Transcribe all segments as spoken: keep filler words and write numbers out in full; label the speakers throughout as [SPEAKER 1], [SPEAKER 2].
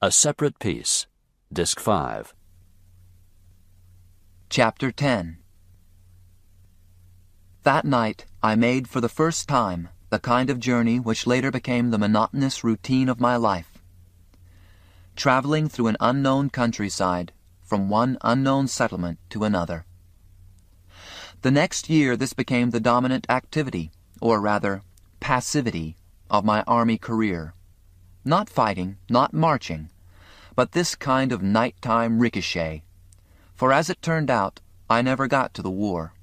[SPEAKER 1] A Separate Piece, Disc five.
[SPEAKER 2] Chapter ten. That night I made for the first time the kind of journey which later became the monotonous routine of my life. Traveling through an unknown countryside, from one unknown settlement to another. The next year this became the dominant activity, or rather, passivity, of my army career. Not fighting, not marching, but this kind of nighttime ricochet. For as it turned out, I never got to the war.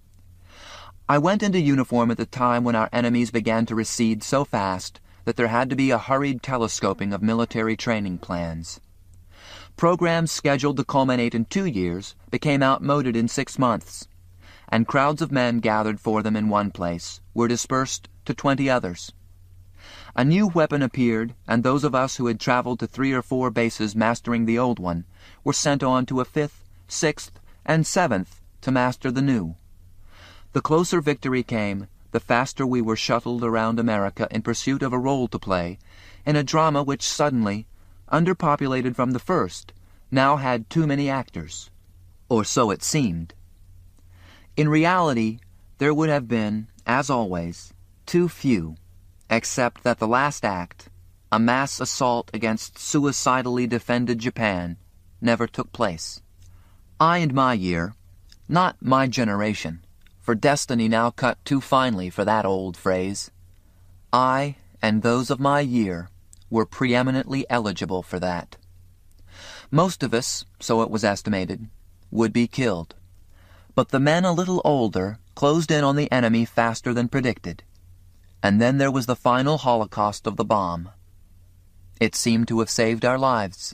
[SPEAKER 2] I went into uniform at the time when our enemies began to recede so fast that there had to be a hurried telescoping of military training plans. Programs scheduled to culminate in two years became outmoded in six months, and crowds of men gathered for them in one place were dispersed to twenty others. A new weapon appeared, and those of us who had traveled to three or four bases mastering the old one were sent on to a fifth, sixth, and seventh to master the new. The closer victory came, the faster we were shuttled around America in pursuit of a role to play in a drama which suddenly, underpopulated from the first, now had too many actors. Or so it seemed. In reality, there would have been, as always, too few, except that the last act, a mass assault against suicidally defended Japan, never took place. I and my year, not my generation, for destiny now cut too finely for that old phrase, I and those of my year were preeminently eligible for that. Most of us, so it was estimated, would be killed, but the men a little older closed in on the enemy faster than predicted. And then there was the final holocaust of the bomb. It seemed to have saved our lives.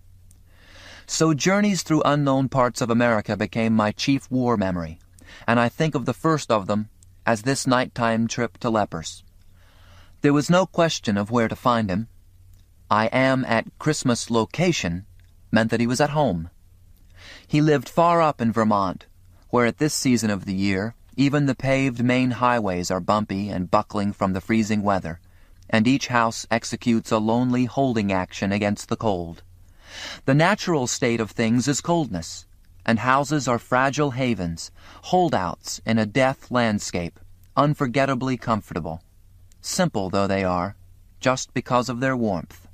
[SPEAKER 2] So journeys through unknown parts of America became my chief war memory, and I think of the first of them as this nighttime trip to Lepers. There was no question of where to find him. I am at Christmas location meant that he was at home. He lived far up in Vermont, where at this season of the year even the paved main highways are bumpy and buckling from the freezing weather, and each house executes a lonely holding action against the cold. The natural state of things is coldness, and houses are fragile havens, holdouts in a death landscape, unforgettably comfortable, simple though they are, just because of their warmth.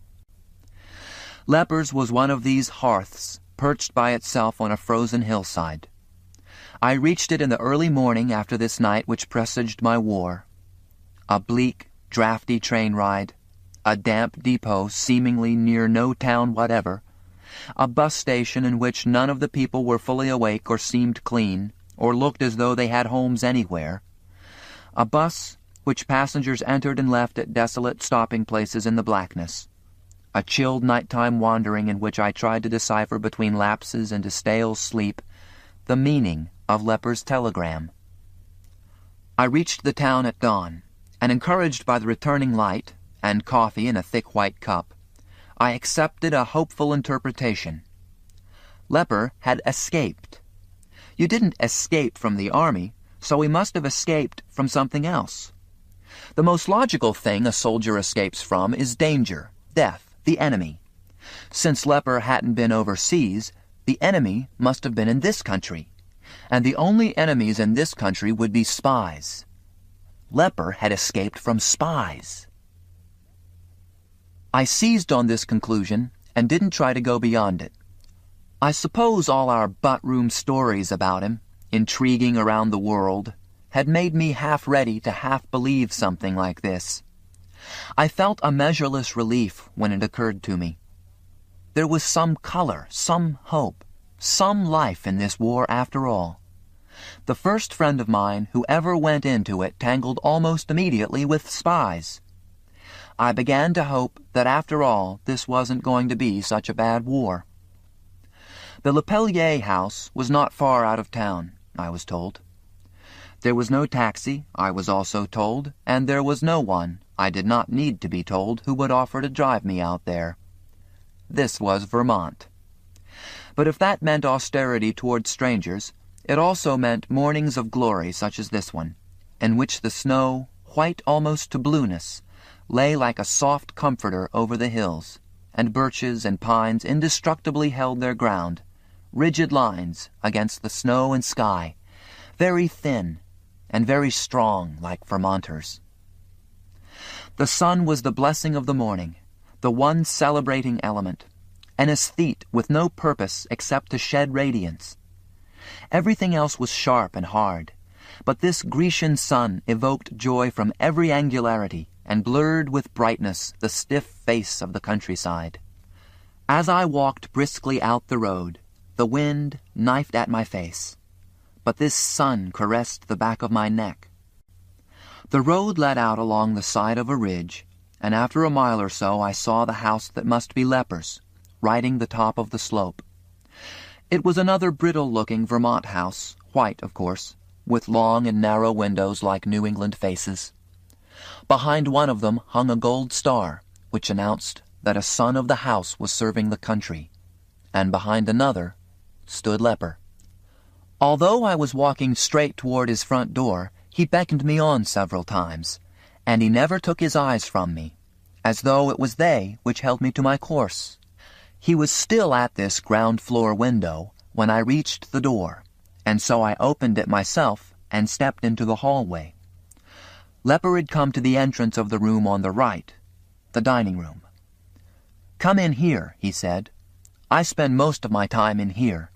[SPEAKER 2] Lepers was one of these hearths, perched by itself on a frozen hillside. I reached it in the early morning after this night which presaged my war. A bleak, drafty train ride, a damp depot seemingly near no town whatever, a bus station in which none of the people were fully awake or seemed clean, or looked as though they had homes anywhere, a bus which passengers entered and left at desolate stopping places in the blackness, a chilled nighttime wandering in which I tried to decipher between lapses into stale sleep the meaning of Lepers' telegram. I reached the town at dawn, and encouraged by the returning light and coffee in a thick white cup, I accepted a hopeful interpretation. Leper had escaped. You didn't escape from the army, so he must have escaped from something else. The most logical thing a soldier escapes from is danger, death, the enemy. Since Leper hadn't been overseas, the enemy must have been in this country, and the only enemies in this country would be spies. Leper had escaped from spies. I seized on this conclusion and didn't try to go beyond it. I suppose all our butt-room stories about him, intriguing around the world, had made me half ready to half believe something like this. I felt a measureless relief when it occurred to me. There was some color, some hope, some life in this war after all. The first friend of mine who ever went into it tangled almost immediately with spies. I began to hope that after all this wasn't going to be such a bad war. The Lepellier house was not far out of town, I was told. There was no taxi, I was also told, and there was no one, I did not need to be told, who would offer to drive me out there. This was Vermont. But if that meant austerity toward strangers, it also meant mornings of glory such as this one, in which the snow, white almost to blueness, lay like a soft comforter over the hills, and birches and pines indestructibly held their ground, rigid lines against the snow and sky, very thin and very strong like Vermonters. The sun was the blessing of the morning, the one celebrating element, an aesthete with no purpose except to shed radiance. Everything else was sharp and hard, but this Grecian sun evoked joy from every angularity and blurred with brightness the stiff face of the countryside. As I walked briskly out the road, the wind knifed at my face, but this sun caressed the back of my neck. The road led out along the side of a ridge, and after a mile or so I saw the house that must be Lepper's, riding the top of the slope. It was another brittle-looking Vermont house, white, of course, with long and narrow windows like New England faces. Behind one of them hung a gold star, which announced that a son of the house was serving the country, and behind another stood Lepper. Although I was walking straight toward his front door, he beckoned me on several times, and he never took his eyes from me, as though it was they which held me to my course. He was still at this ground-floor window when I reached the door, and so I opened it myself and stepped into the hallway. Lepper had come to the entrance of the room on the right, the dining room. "Come in here," he said. "I spend most of my time in here."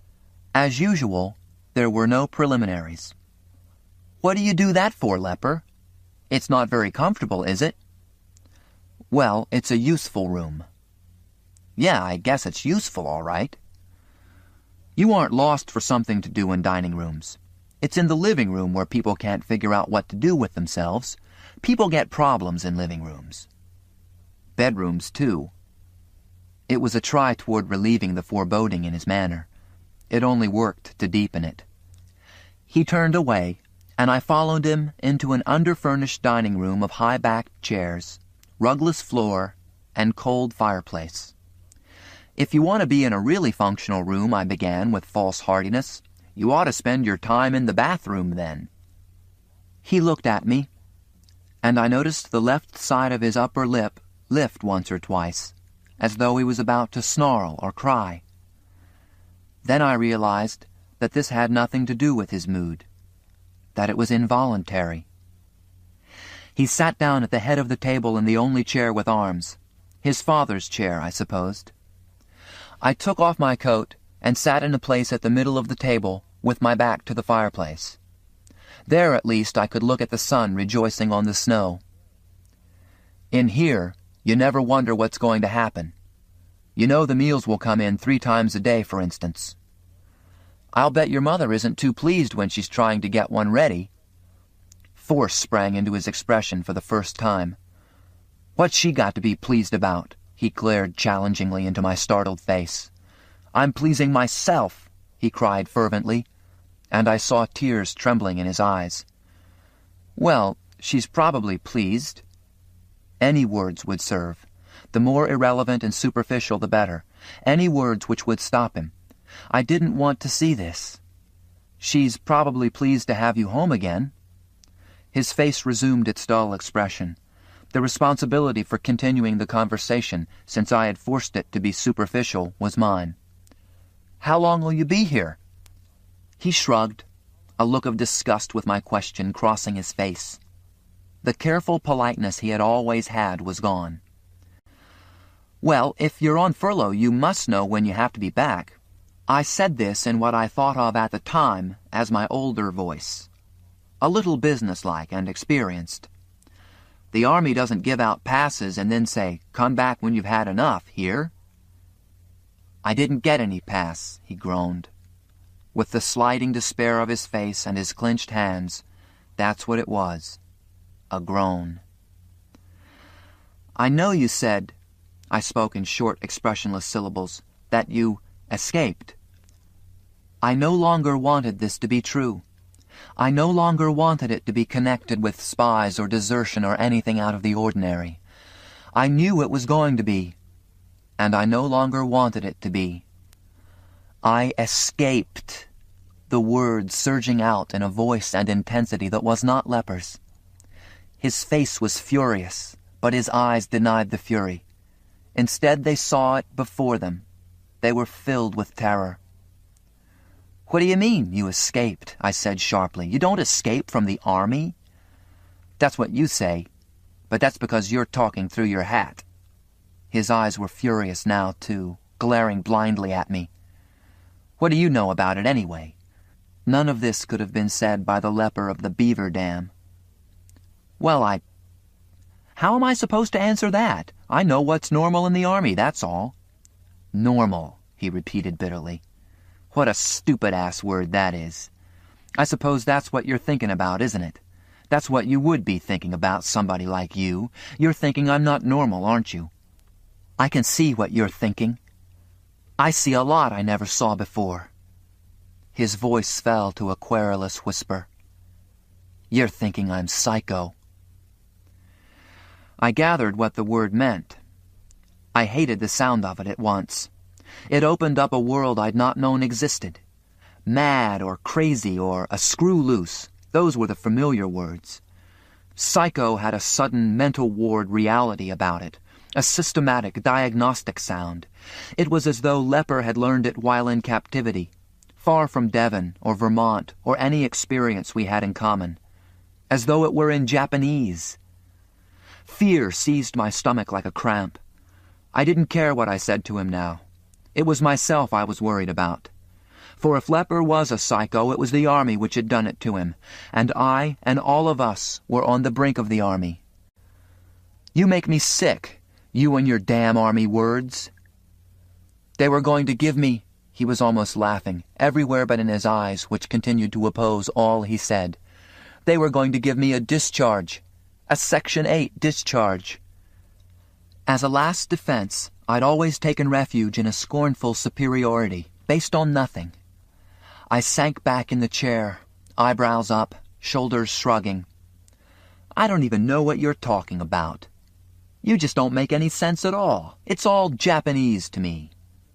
[SPEAKER 2] As usual, there were no preliminaries. "What do you do that for, Lepper? It's not very comfortable, is it?" "Well, it's a useful room." "Yeah, I guess it's useful, all right." "You aren't lost for something to do in dining rooms. It's in the living room where people can't figure out what to do with themselves. People get problems in living rooms." "Bedrooms, too." It was a try toward relieving the foreboding in his manner. It only worked to deepen it. He turned away, and I followed him into an underfurnished dining room of high-backed chairs, rugless floor, and cold fireplace. "If you want to be in a really functional room," I began with false heartiness, "you ought to spend your time in the bathroom then." He looked at me, and I noticed the left side of his upper lip lift once or twice, as though he was about to snarl or cry. Then I realized that this had nothing to do with his mood, that it was involuntary. He sat down at the head of the table in the only chair with arms, his father's chair, I supposed. I took off my coat and sat in a place at the middle of the table with my back to the fireplace. There, at least, I could look at the sun rejoicing on the snow. In here, you never wonder what's going to happen. You know the meals will come in three times a day, for instance. I'll bet your mother isn't too pleased when she's trying to get one ready. Force sprang into his expression for the first time. "What's she got to be pleased about?" he glared challengingly into my startled face. "I'm pleasing myself," he cried fervently, and I saw tears trembling in his eyes. "Well, she's probably pleased." Any words would serve. The more irrelevant and superficial the better. Any words which would stop him. I didn't want to see this. "She's probably pleased to have you home again." His face resumed its dull expression. The responsibility for continuing the conversation, since I had forced it to be superficial, was mine. "How long will you be here?" He shrugged, a look of disgust with my question crossing his face. The careful politeness he had always had was gone. "Well, if you're on furlough, you must know when you have to be back." I said this in what I thought of at the time as my older voice, a little businesslike and experienced. "The Army doesn't give out passes and then say, 'Come back when you've had enough,' here." "I didn't get any pass," he groaned. With the sliding despair of his face and his clenched hands, that's what it was, a groan. "I know you said," I spoke in short, expressionless syllables, "that you escaped. I no longer wanted this to be true. I no longer wanted it to be connected with spies or desertion or anything out of the ordinary. I knew it was going to be, and I no longer wanted it to be. I escaped," the words surging out in a voice and intensity that was not Lepper's. His face was furious, but his eyes denied the fury. Instead, they saw it before them. They were filled with terror. "What do you mean, you escaped?" I said sharply. "You don't escape from the army." "That's what you say, but that's because you're talking through your hat." His eyes were furious now, too, glaring blindly at me. "What do you know about it, anyway?" None of this could have been said by the leper of the beaver dam. "Well, I... How am I supposed to answer that? I know what's normal in the army, that's all." "Normal," he repeated bitterly. "What a stupid-ass word that is. I suppose that's what you're thinking about, isn't it? That's what you would be thinking about, somebody like you. You're thinking I'm not normal, aren't you? I can see what you're thinking. I see a lot I never saw before." His voice fell to a querulous whisper. "You're thinking I'm psycho." I gathered what the word meant. I hated the sound of it at once. It opened up a world I'd not known existed. Mad or crazy or a screw loose, those were the familiar words. Psycho had a sudden mental ward reality about it, a systematic, diagnostic sound. It was as though Leper had learned it while in captivity, far from Devon or Vermont or any experience we had in common, as though it were in Japanese. Fear seized my stomach like a cramp. I didn't care what I said to him now. It was myself I was worried about. For if Leper was a psycho, it was the army which had done it to him, and I and all of us were on the brink of the army. "You make me sick, you and your damn army words." They were going to give me... He was almost laughing, everywhere but in his eyes, which continued to oppose all he said. "They were going to give me a discharge. A Section eight discharge." As a last defense, I'd always taken refuge in a scornful superiority, based on nothing. I sank back in the chair, eyebrows up, shoulders shrugging. "I don't even know what you're talking about. You just don't make any sense at all. It's all Japanese to me."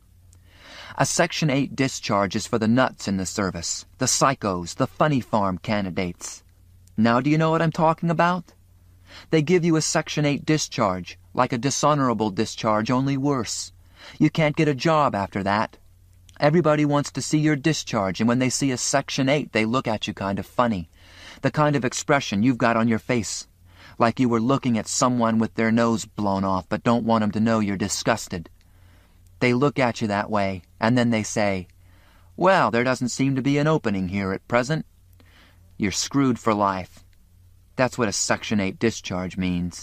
[SPEAKER 2] A Section eight discharge is for the nuts in the service, the psychos, the funny farm candidates. Now do you know what I'm talking about? They give you a Section eight discharge, like a dishonorable discharge, only worse. You can't get a job after that. Everybody wants to see your discharge, and when they see a Section eight, they look at you kind of funny. The kind of expression you've got on your face, like you were looking at someone with their nose blown off but don't want 'em to know you're disgusted. They look at you that way, and then they say, "Well, there doesn't seem to be an opening here at present." You're screwed for life. That's what a Section eight discharge means.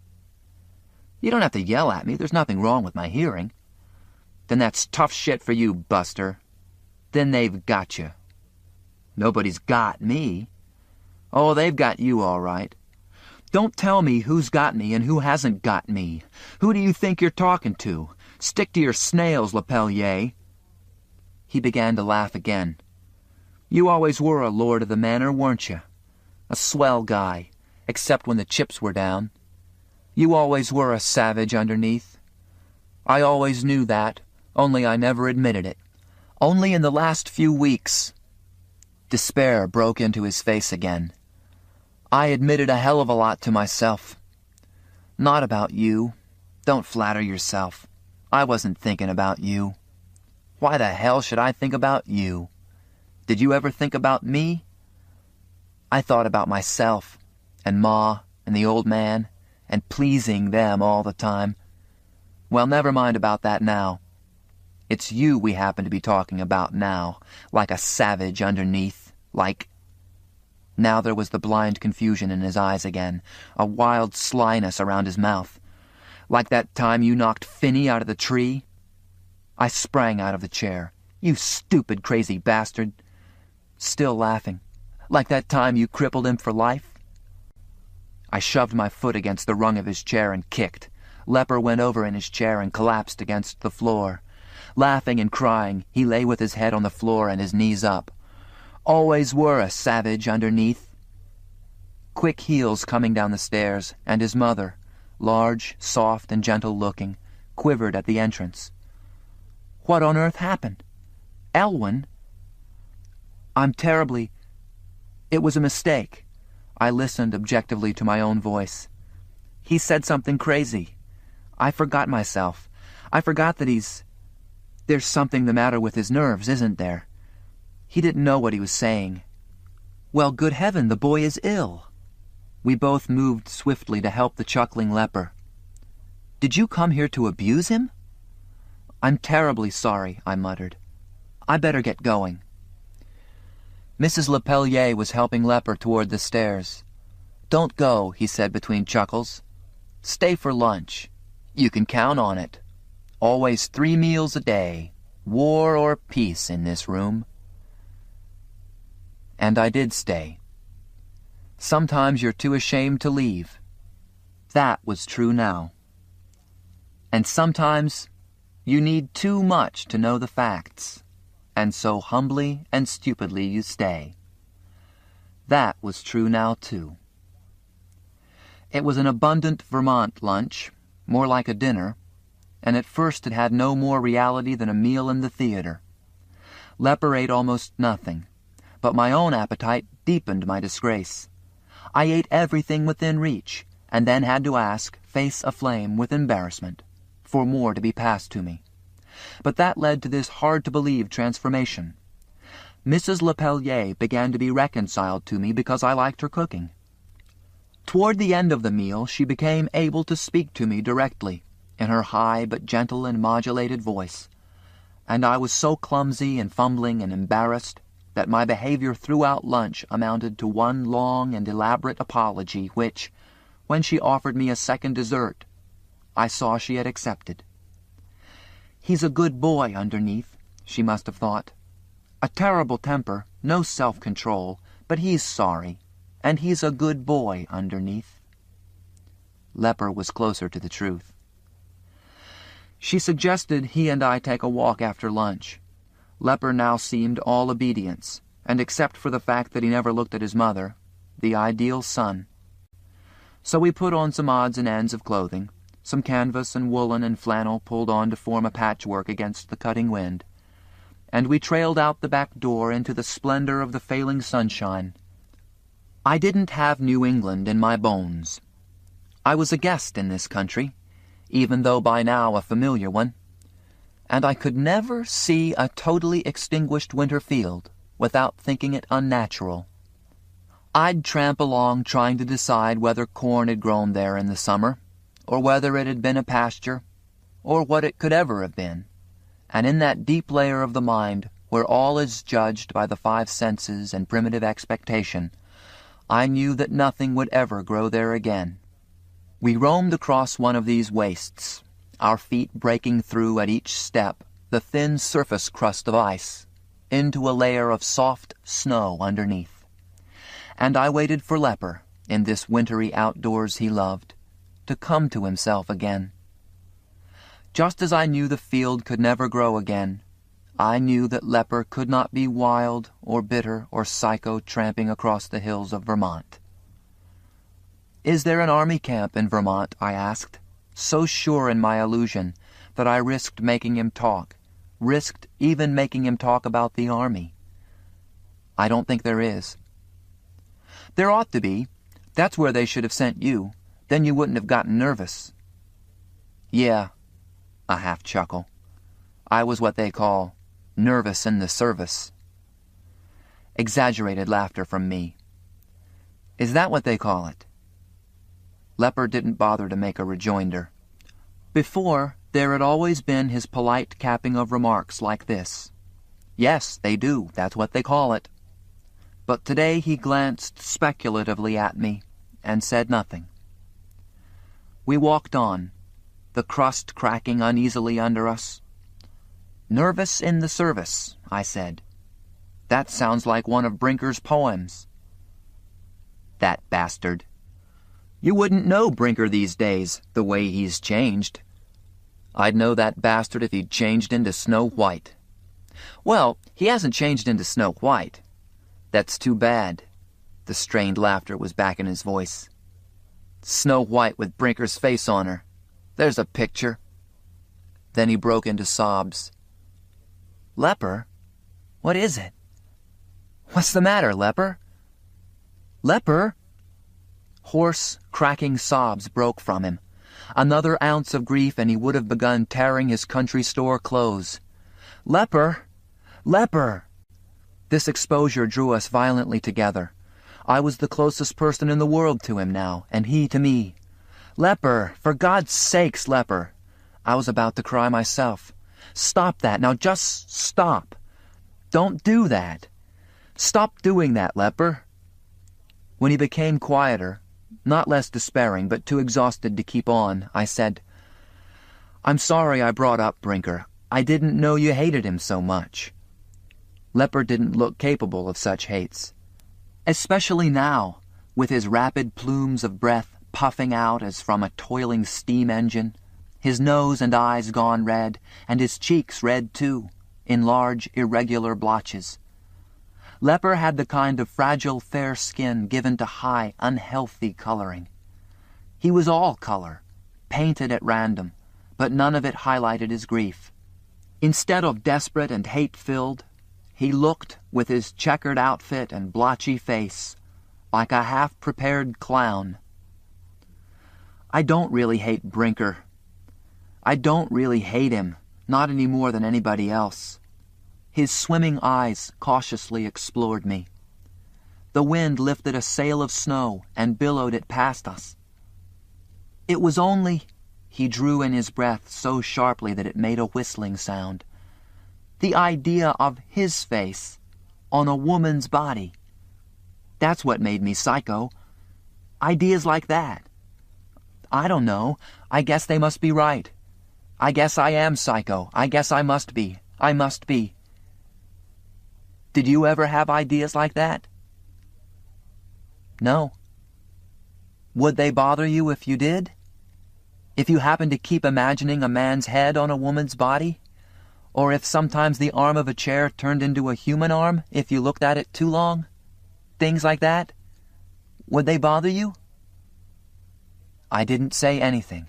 [SPEAKER 2] You don't have to yell at me. There's nothing wrong with my hearing. Then that's tough shit for you, Buster. Then they've got you. Nobody's got me. Oh, they've got you all right. Don't tell me who's got me and who hasn't got me. Who do you think you're talking to? Stick to your snails, Lepellier. He began to laugh again. You always were a lord of the manor, weren't you? A swell guy, except when the chips were down. You always were a savage underneath. I always knew that, only I never admitted it. Only in the last few weeks. Despair broke into his face again. I admitted a hell of a lot to myself. Not about you. Don't flatter yourself. I wasn't thinking about you. Why the hell should I think about you? Did you ever think about me? I thought about myself, and Ma, and the old man, and pleasing them all the time. Well, never mind about that now. It's you we happen to be talking about now, like a savage underneath, like... Now there was the blind confusion in his eyes again, a wild slyness around his mouth. Like that time you knocked Finney out of the tree? I sprang out of the chair. You stupid, crazy bastard. Still laughing. Like that time you crippled him for life? I shoved my foot against the rung of his chair and kicked. Leper went over in his chair and collapsed against the floor. Laughing and crying, he lay with his head on the floor and his knees up. Always were a savage underneath. Quick heels coming down the stairs, and his mother, large, soft, and gentle-looking, quivered at the entrance. What on earth happened? Elwyn? I'm terribly... It was a mistake. I listened objectively to my own voice. He said something crazy. I forgot myself. I forgot that he's... There's something the matter with his nerves, isn't there? He didn't know what he was saying. Well, good heaven, the boy is ill. We both moved swiftly to help the chuckling leper. Did you come here to abuse him? I'm terribly sorry, I muttered. I better get going. Missus Lepellier was helping Leper toward the stairs. Don't go, he said between chuckles. Stay for lunch. You can count on it. Always three meals a day, war or peace in this room. And I did stay. Sometimes you're too ashamed to leave. That was true now. And sometimes you need too much to know the facts, and so humbly and stupidly you stay. That was true now, too. It was an abundant Vermont lunch, more like a dinner, and at first it had no more reality than a meal in the theater. Leper ate almost nothing, but my own appetite deepened my disgrace. I ate everything within reach, and then had to ask, face aflame with embarrassment, for more to be passed to me. But that led to this hard-to-believe transformation. Missus Lepellier began to be reconciled to me because I liked her cooking. Toward the end of the meal, she became able to speak to me directly, in her high but gentle and modulated voice, and I was so clumsy and fumbling and embarrassed that my behavior throughout lunch amounted to one long and elaborate apology which, when she offered me a second dessert, I saw she had accepted. He's a good boy underneath, she must have thought. A terrible temper, no self-control, but he's sorry, and he's a good boy underneath. Leper was closer to the truth. She suggested he and I take a walk after lunch. Leper now seemed all obedience, and except for the fact that he never looked at his mother, the ideal son. So we put on some odds and ends of clothing, some canvas and woolen and flannel pulled on to form a patchwork against the cutting wind, and we trailed out the back door into the splendor of the failing sunshine. I didn't have New England in my bones. I was a guest in this country, even though by now a familiar one, and I could never see a totally extinguished winter field without thinking it unnatural. I'd tramp along trying to decide whether corn had grown there in the summer, or whether it had been a pasture, or what it could ever have been, and in that deep layer of the mind where all is judged by the five senses and primitive expectation, I knew that nothing would ever grow there again. We roamed across one of these wastes, our feet breaking through at each step the thin surface crust of ice, into a layer of soft snow underneath. And I waited for Leper, in this wintry outdoors he loved, to come to himself again. Just as I knew the field could never grow again, I knew that Leper could not be wild or bitter or psycho tramping across the hills of Vermont. Is there an army camp in Vermont? I asked, so sure in my illusion that I risked making him talk, risked even making him talk about the army. I don't think there is. There ought to be. That's where they should have sent you. Then you wouldn't have gotten nervous. Yeah, a half chuckle. I was what they call nervous in the service. Exaggerated laughter from me. Is that what they call it? Leper didn't bother to make a rejoinder. Before, there had always been his polite capping of remarks like this. Yes, they do. That's what they call it. But today he glanced speculatively at me and said nothing. We walked on, the crust cracking uneasily under us. Nervous in the service, I said. That sounds like one of Brinker's poems. That bastard. You wouldn't know Brinker these days, the way he's changed. I'd know that bastard if he'd changed into Snow White. Well, he hasn't changed into Snow White. That's too bad. The strained laughter was back in his voice. Snow White with Brinker's face on her. There's a picture. Then he broke into sobs. Leper? What is it? What's the matter, Leper? Leper? Hoarse, cracking sobs broke from him. Another ounce of grief and he would have begun tearing his country store clothes. Leper! Leper! This exposure drew us violently together. I was the closest person in the world to him now, and he to me. Leper! For God's sakes, Leper! I was about to cry myself. Stop that. Now just stop. Don't do that. Stop doing that, Leper. When he became quieter, not less despairing, but too exhausted to keep on, I said, I'm sorry I brought up Brinker. I didn't know you hated him so much. Leper didn't look capable of such hates. Especially now, with his rapid plumes of breath puffing out as from a toiling steam engine, his nose and eyes gone red, and his cheeks red too, in large, irregular blotches. Leper had the kind of fragile, fair skin given to high, unhealthy coloring. He was all color, painted at random, but none of it highlighted his grief. Instead of desperate and hate-filled, he looked, with his checkered outfit and blotchy face, like a half-prepared clown. I don't really hate Brinker. I don't really hate him, not any more than anybody else. His swimming eyes cautiously explored me. The wind lifted a sail of snow and billowed it past us. It was only, he drew in his breath so sharply that it made a whistling sound, the idea of his face on a woman's body. That's what made me psycho. Ideas like that. I don't know. I guess they must be right. I guess I am psycho. I guess I must be. I must be. Did you ever have ideas like that? No. Would they bother you if you did? If you happened to keep imagining a man's head on a woman's body? Or if sometimes the arm of a chair turned into a human arm if you looked at it too long? Things like that? Would they bother you? I didn't say anything.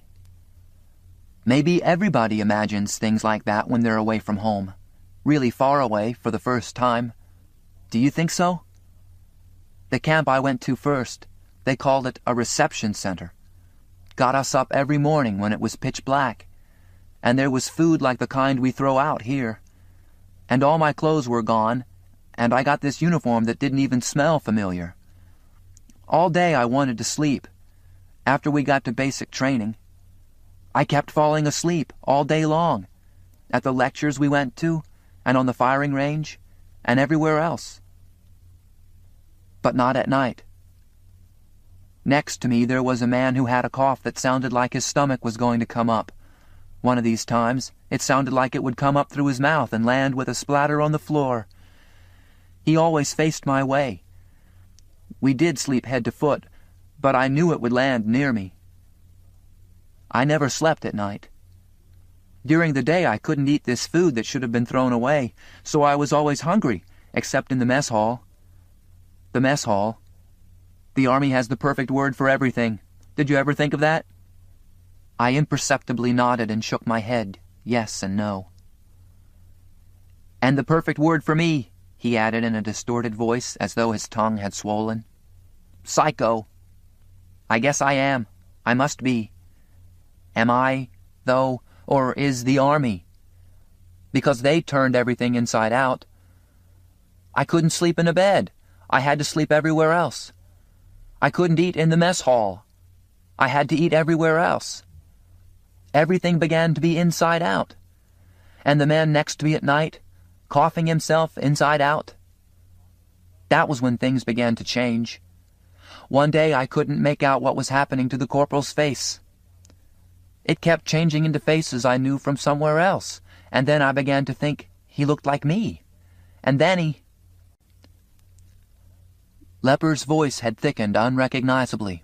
[SPEAKER 2] Maybe everybody imagines things like that when they're away from home. Really far away for the first time. Do you think so? The camp I went to first, they called it a reception center. Got us up every morning when it was pitch black. And there was food like the kind we throw out here. And all my clothes were gone, and I got this uniform that didn't even smell familiar. All day I wanted to sleep. After we got to basic training, I kept falling asleep all day long, at the lectures we went to, and on the firing range, and everywhere else. But not at night. Next to me there was a man who had a cough that sounded like his stomach was going to come up. One of these times, it sounded like it would come up through his mouth and land with a splatter on the floor. He always faced my way. We did sleep head to foot, but I knew it would land near me. I never slept at night. During the day I couldn't eat this food that should have been thrown away, so I was always hungry, except in the mess hall. The mess hall. The Army has the perfect word for everything. Did you ever think of that? I imperceptibly nodded and shook my head, yes and no. And the perfect word for me, he added in a distorted voice as though his tongue had swollen. Psycho. I guess I am. I must be. Am I, though, or is the Army? Because they turned everything inside out. I couldn't sleep in a bed. I had to sleep everywhere else. I couldn't eat in the mess hall. I had to eat everywhere else. Everything began to be inside out. And the man next to me at night, coughing himself inside out. That was when things began to change. One day I couldn't make out what was happening to the corporal's face. It kept changing into faces I knew from somewhere else, and then I began to think he looked like me. And then he... Leper's voice had thickened unrecognizably.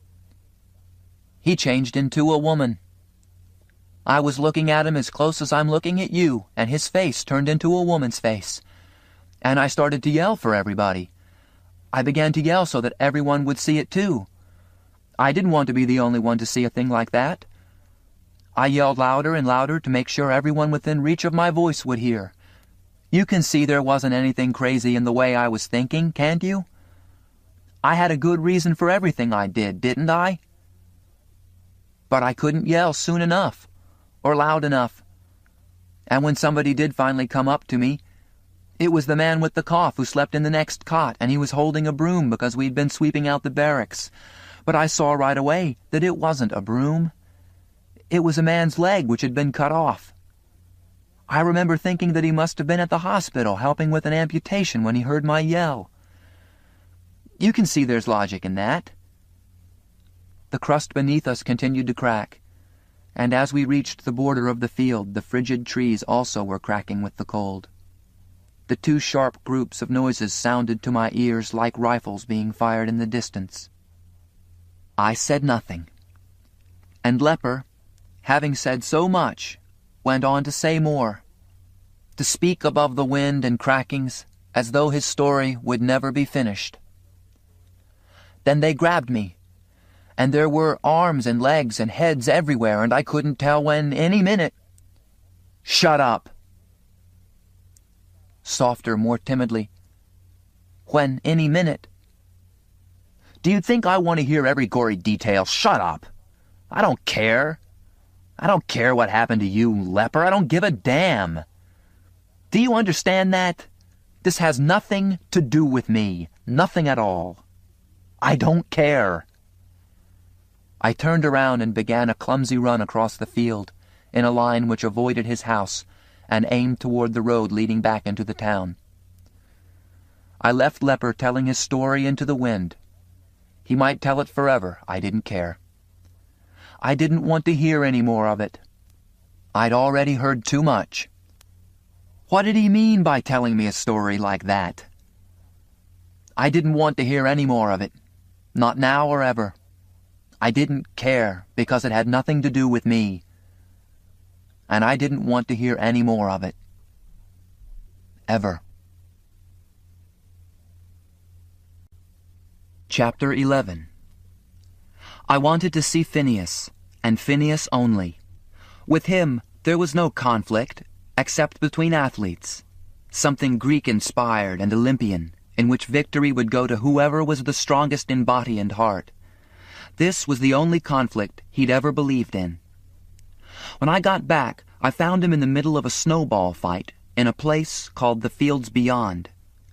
[SPEAKER 2] He changed into a woman. I was looking at him as close as I'm looking at you, and his face turned into a woman's face. And I started to yell for everybody. I began to yell so that everyone would see it too. I didn't want to be the only one to see a thing like that. I yelled louder and louder to make sure everyone within reach of my voice would hear. You can see there wasn't anything crazy in the way I was thinking, can't you? I had a good reason for everything I did, didn't I? but I couldn't yell soon enough, or loud enough. And when somebody did finally come up to me, it was the man with the cough who slept in the next cot, and he was holding a broom because we'd been sweeping out the barracks. But I saw right away that it wasn't a broom. It was a man's leg which had been cut off. I remember thinking that he must have been at the hospital helping with an amputation when he heard my yell. You can see there's logic in that. The crust beneath us continued to crack, and as we reached the border of the field, the frigid trees also were cracking with the cold. The two sharp groups of noises sounded to my ears like rifles being fired in the distance. I said nothing, and Lepper, having said so much, went on to say more, to speak above the wind and crackings as though his story would never be finished. Then they grabbed me, and there were arms and legs and heads everywhere, and I couldn't tell when any minute. Shut up. Softer, more timidly. When any minute. Do you think I want to hear every gory detail? Shut up. I don't care. I don't care what happened to you, Lepper. I don't give a damn. Do you understand that? This has nothing to do with me. Nothing at all. I don't care. I turned around and began a clumsy run across the field, in a line which avoided his house, and aimed toward the road leading back into the town. I left Lepper telling his story into the wind. He might tell it forever. I didn't care. I didn't want to hear any more of it. I'd already heard too much. What did he mean by telling me a story like that? I didn't want to hear any more of it. Not now or ever. I didn't care because it had nothing to do with me. And I didn't want to hear any more of it. Ever. Chapter eleven. I wanted to see Phineas, and Phineas only. With him, there was no conflict, except between athletes. Something Greek-inspired and Olympian, in which victory would go to whoever was the strongest in body and heart. This was the only conflict he'd ever believed in. When I got back, I found him in the middle of a snowball fight in a place called the Fields Beyond.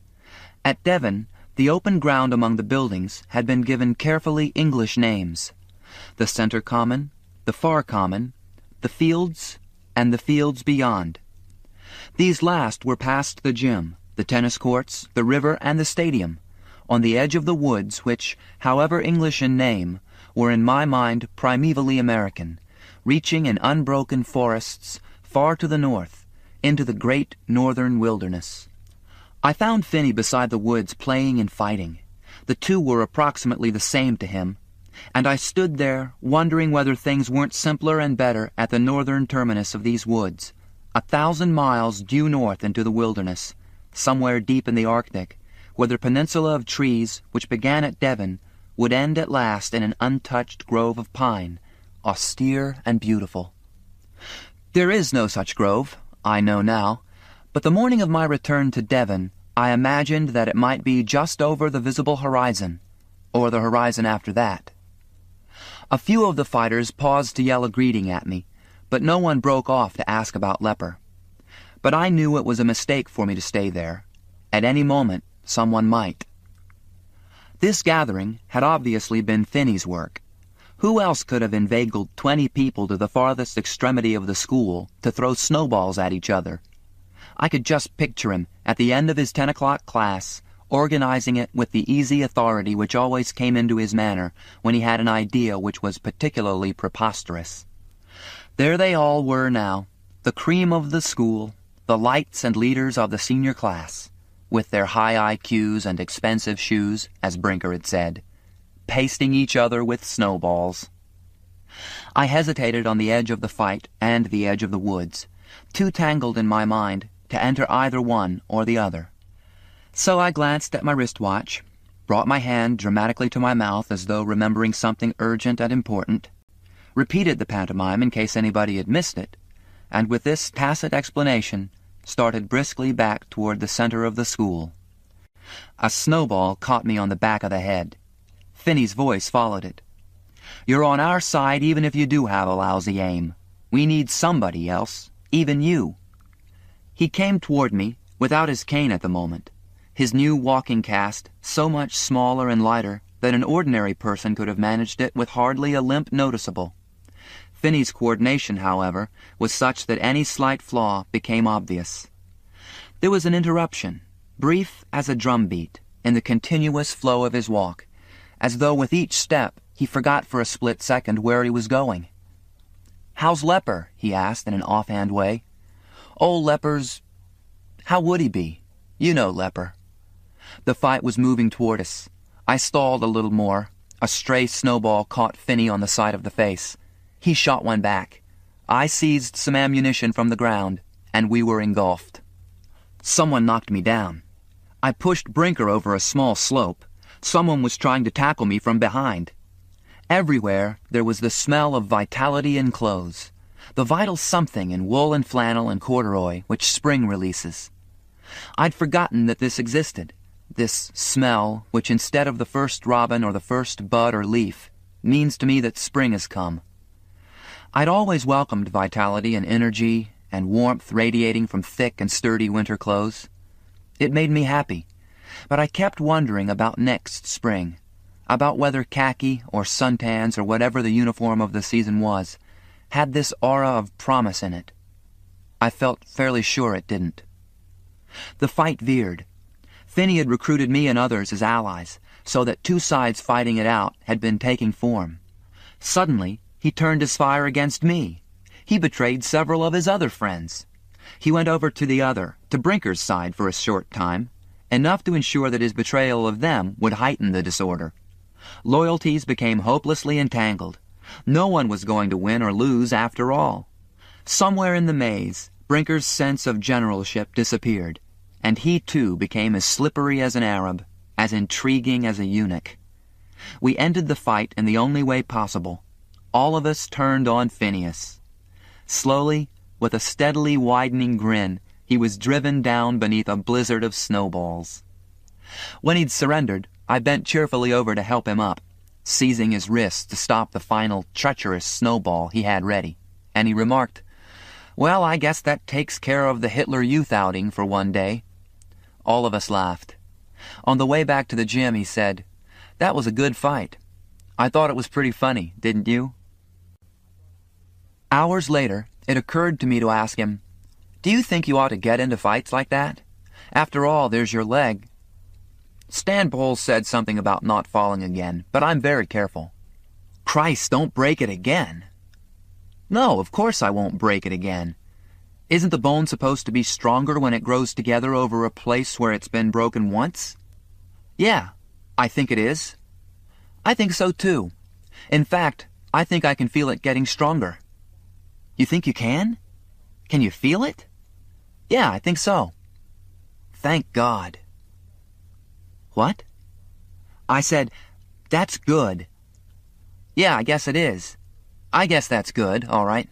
[SPEAKER 2] At Devon, the open ground among the buildings had been given carefully English names: the Center Common, the Far Common, the Fields, and the Fields Beyond. These last were past the gym, the tennis courts, the river, and the stadium, on the edge of the woods which, however English in name, were in my mind primevally American, reaching in unbroken forests far to the north, into the great northern wilderness. I found Finney beside the woods playing and fighting. The two were approximately the same to him, and I stood there wondering whether things weren't simpler and better at the northern terminus of these woods, a thousand miles due north into the wilderness, somewhere deep in the Arctic, where the peninsula of trees which began at Devon would end at last in an untouched grove of pine, austere and beautiful. There is no such grove, I know now, but the morning of my return to Devon, I imagined that it might be just over the visible horizon, or the horizon after that. A few of the fighters paused to yell a greeting at me, but no one broke off to ask about Lepper. But I knew it was a mistake for me to stay there. At any moment, someone might. This gathering had obviously been Finney's work. Who else could have inveigled twenty people to the farthest extremity of the school to throw snowballs at each other? I could just picture him, at the end of his ten o'clock class, organizing it with the easy authority which always came into his manner when he had an idea which was particularly preposterous. There they all were now, the cream of the school, the lights and leaders of the senior class, with their high I Qs and expensive shoes, as Brinker had said, pasting each other with snowballs. I hesitated on the edge of the fight and the edge of the woods, too tangled in my mind to enter either one or the other. So I glanced at my wristwatch, brought my hand dramatically to my mouth as though remembering something urgent and important, repeated the pantomime in case anybody had missed it, and with this tacit explanation started briskly back toward the center of the school. A snowball caught me on the back of the head. Finney's voice followed it. You're on our side even if you do have a lousy aim. We need somebody else, even you." He came toward me, without his cane at the moment, his new walking cast so much smaller and lighter that an ordinary person could have managed it with hardly a limp noticeable. Finney's coordination, however, was such that any slight flaw became obvious. There was an interruption, brief as a drumbeat, in the continuous flow of his walk, as though with each step he forgot for a split second where he was going. "How's Lepper?" he asked in an offhand way. "Oh, Lepper's... how would he be? You know Lepper." The fight was moving toward us. I stalled a little more. A stray snowball caught Finney on the side of the face. He shot one back. I seized some ammunition from the ground, and we were engulfed. Someone knocked me down. I pushed Brinker over a small slope. Someone was trying to tackle me from behind. Everywhere there was the smell of vitality in clothes, the vital something in wool and flannel and corduroy which spring releases. I'd forgotten that this existed, this smell which instead of the first robin or the first bud or leaf means to me that spring has come. I'd always welcomed vitality and energy and warmth radiating from thick and sturdy winter clothes. It made me happy, but I kept wondering about next spring, about whether khaki or suntans or whatever the uniform of the season was, had this aura of promise in it. I felt fairly sure it didn't. The fight veered. Finney had recruited me and others as allies, so that two sides fighting it out had been taking form. Suddenly, he turned his fire against me. He betrayed several of his other friends. He went over to the other, to Brinker's side for a short time, enough to ensure that his betrayal of them would heighten the disorder. Loyalties became hopelessly entangled. No one was going to win or lose after all. Somewhere in the maze, Brinker's sense of generalship disappeared, and he too became as slippery as an Arab, as intriguing as a eunuch. We ended the fight in the only way possible. All of us turned on Phineas. Slowly, with a steadily widening grin, he was driven down beneath a blizzard of snowballs. When he'd surrendered, I bent cheerfully over to help him up, seizing his wrist to stop the final treacherous snowball he had ready, and he remarked, "Well, I guess that takes care of the Hitler Youth outing for one day." All of us laughed. On the way back to the gym, he said, "That was a good fight. I thought it was pretty funny, didn't you?" Hours later, it occurred to me to ask him, "Do you think you ought to get into fights like that? After all, there's your leg." Stan Bowles said something about not falling again, but I'm very careful. "Christ, don't break it again." "No, of course I won't break it again. Isn't the bone supposed to be stronger when it grows together over a place where it's been broken once?" "Yeah, I think it is." "I think so too. In fact, I think I can feel it getting stronger." "You think you can? Can you feel it?" "Yeah, I think so." "Thank God." "What?" I said, "That's good." "Yeah, I guess it is. I guess that's good, all right."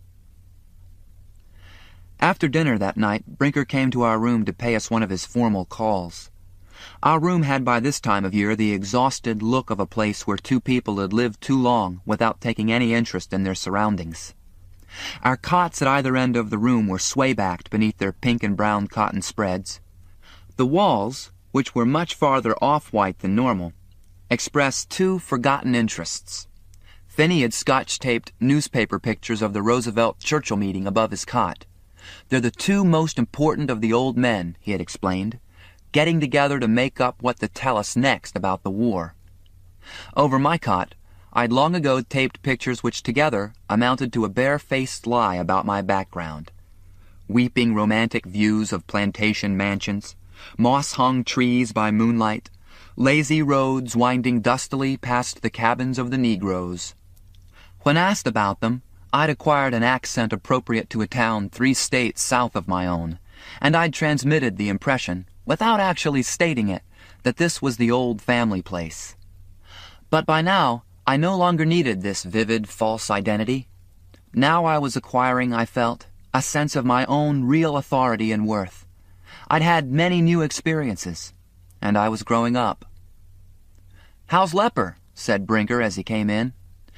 [SPEAKER 2] After dinner that night, Brinker came to our room to pay us one of his formal calls. Our room had by this time of year the exhausted look of a place where two people had lived too long without taking any interest in their surroundings. Our cots at either end of the room were sway-backed beneath their pink and brown cotton spreads. The walls, which were much farther off-white than normal, expressed two forgotten interests. Finney had scotch-taped newspaper pictures of the Roosevelt-Churchill meeting above his cot. "They're the two most important of the old men," he had explained, "getting together to make up what to tell us next about the war." Over my cot, I'd long ago taped pictures which together amounted to a bare-faced lie about my background. Weeping romantic views of plantation mansions, moss-hung trees by moonlight, lazy roads winding dustily past the cabins of the Negroes. When asked about them, I'd acquired an accent appropriate to a town three states south of my own, and I'd transmitted the impression, without actually stating it, that this was the old family place. But by now, I no longer needed this vivid, false identity. Now I was acquiring, I felt, a sense of my own real authority and worth. I'd had many new experiences, and I was growing up. "How's Lepper?" said Brinker as he came in.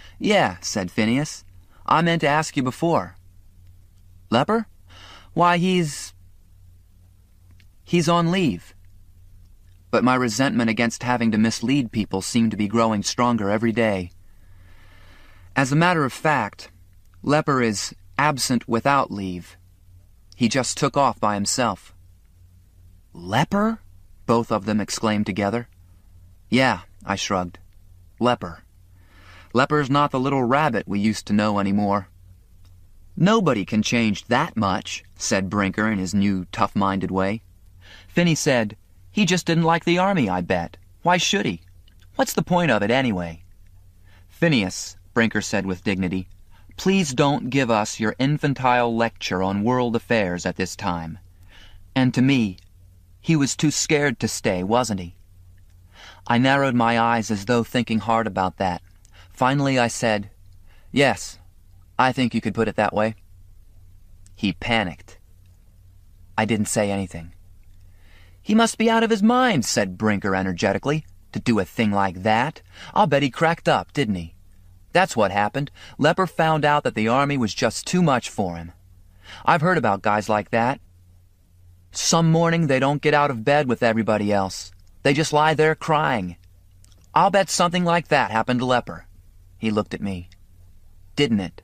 [SPEAKER 2] Yeah, said Phineas. I meant to ask you before. Leper? Why, he's... he's on leave. But my resentment against having to mislead people seemed to be growing stronger every day. As a matter of fact, Leper is absent without leave. He just took off by himself. Leper? Both of them exclaimed together. Yeah, I shrugged. Leper. Leper's not the little rabbit we used to know anymore. Nobody can change that much, said Brinker in his new tough-minded way. Finney said, he just didn't like the army, I bet. Why should he? What's the point of it anyway? Phineas, Brinker said with dignity, please don't give us your infantile lecture on world affairs at this time. And to me, he was too scared to stay, wasn't he? I narrowed my eyes as though thinking hard about that. Finally I said, yes, I think you could put it that way. He panicked. I didn't say anything. He must be out of his mind, said Brinker energetically, to do a thing like that. I'll bet he cracked up, didn't he? That's what happened. Leper found out that the army was just too much for him. I've heard about guys like that. Some morning they don't get out of bed with everybody else. They just lie there crying. I'll bet something like that happened to Leper. He looked at me. Didn't it?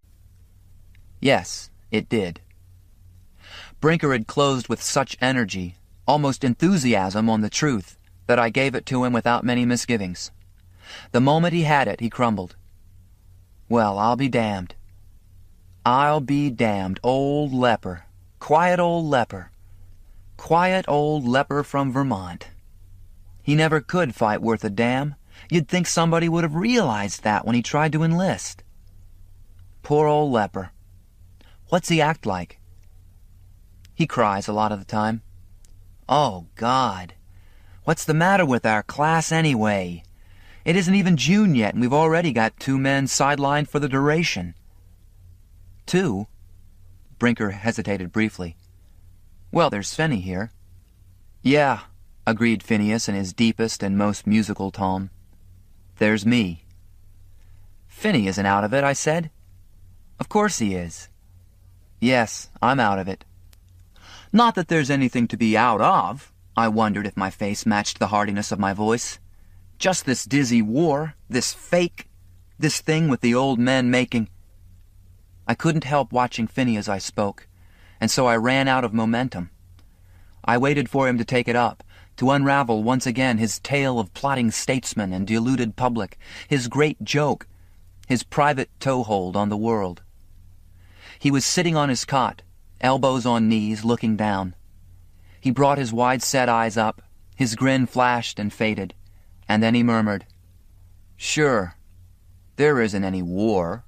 [SPEAKER 2] Yes, it did. Brinker had closed with such energy, almost enthusiasm on the truth, that I gave it to him without many misgivings. The moment he had it, he crumbled. Well, I'll be damned. I'll be damned. Old Leper. Quiet old Leper. Quiet old Leper from Vermont. He never could fight worth a damn. You'd think somebody would have realized that when he tried to enlist. Poor old Leper. What's he act like? He cries a lot of the time. Oh, God. What's the matter with our class anyway? It isn't even June yet, and we've already got two men sidelined for the duration. Two? Brinker hesitated briefly. Well, there's Finney here. Yeah, agreed Phineas in his deepest and most musical tone. There's me. Finney isn't out of it, I said. Of course he is. Yes, I'm out of it. Not that there's anything to be out of. I wondered if my face matched the heartiness of my voice. Just this dizzy war, this fake, this thing with the old men making... I couldn't help watching Finney as I spoke, and so I ran out of momentum. I waited for him to take it up, to unravel once again his tale of plotting statesmen and deluded public, his great joke, his private toehold on the world. He was sitting on his cot, elbows on knees, looking down. He brought his wide-set eyes up, his grin flashed and faded, and then he murmured, Sure, there isn't any war.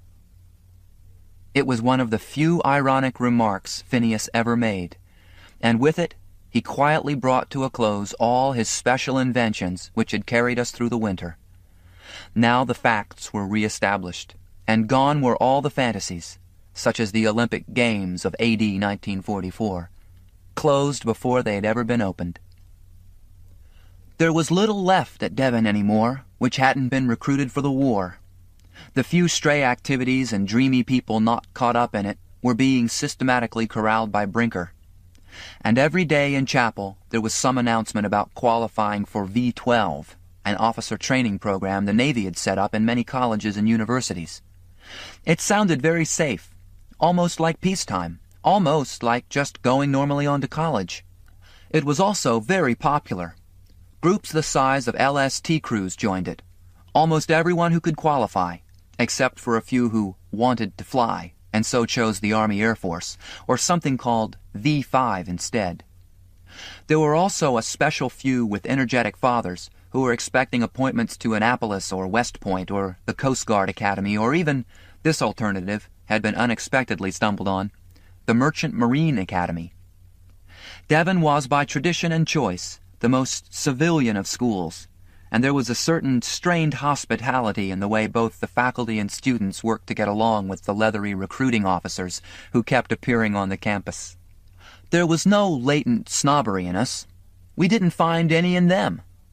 [SPEAKER 2] It was one of the few ironic remarks Phineas ever made, and with it he quietly brought to a close all his special inventions which had carried us through the winter. Now the facts were re-established, and gone were all the fantasies, such as the Olympic Games of A D nineteen forty-four, closed before they had ever been opened. There was little left at Devon anymore which hadn't been recruited for the war. The few stray activities and dreamy people not caught up in it were being systematically corralled by Brinker. And every day in chapel there was some announcement about qualifying for V twelve, an officer training program the Navy had set up in many colleges and universities. It sounded very safe, almost like peacetime, almost like just going normally on to college. It was also very popular. Groups the size of L S T crews joined it, almost everyone who could qualify, except for a few who wanted to fly, and so chose the Army Air Force, or something called V five instead. There were also a special few with energetic fathers who were expecting appointments to Annapolis or West Point or the Coast Guard Academy, or even, this alternative had been unexpectedly stumbled on, the Merchant Marine Academy. Devon was by tradition and choice the most civilian of schools, and there was a certain strained hospitality in the way both the faculty and students worked to get along with the leathery recruiting officers who kept appearing on the campus. There was no latent snobbery in us. We didn't find any in them.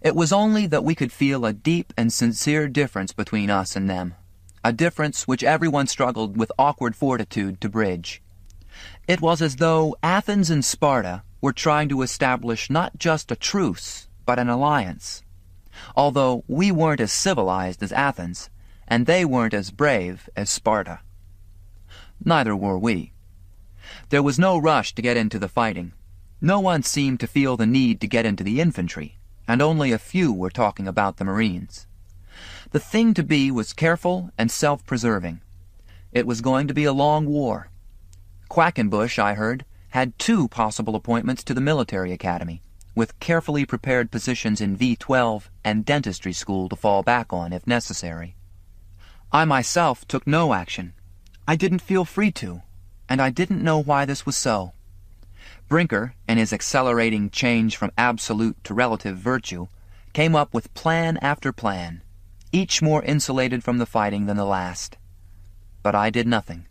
[SPEAKER 2] It was only that we could feel a deep and sincere difference between us and them, a difference which everyone struggled with awkward fortitude to bridge. It was as though Athens and Sparta were trying to establish not just a truce, but an alliance. Although we weren't as civilized as Athens, and they weren't as brave as Sparta. Neither were we. There was no rush to get into the fighting. No one seemed to feel the need to get into the infantry, and only a few were talking about the Marines. The thing to be was careful and self-preserving. It was going to be a long war. Quackenbush, I heard, had two possible appointments to the military academy, with carefully prepared positions in V twelve and dentistry school to fall back on if necessary. I myself took no action. I didn't feel free to, and I didn't know why this was so. Brinker, in his accelerating change from absolute to relative virtue, came up with plan after plan, each more insulated from the fighting than the last. But I did nothing.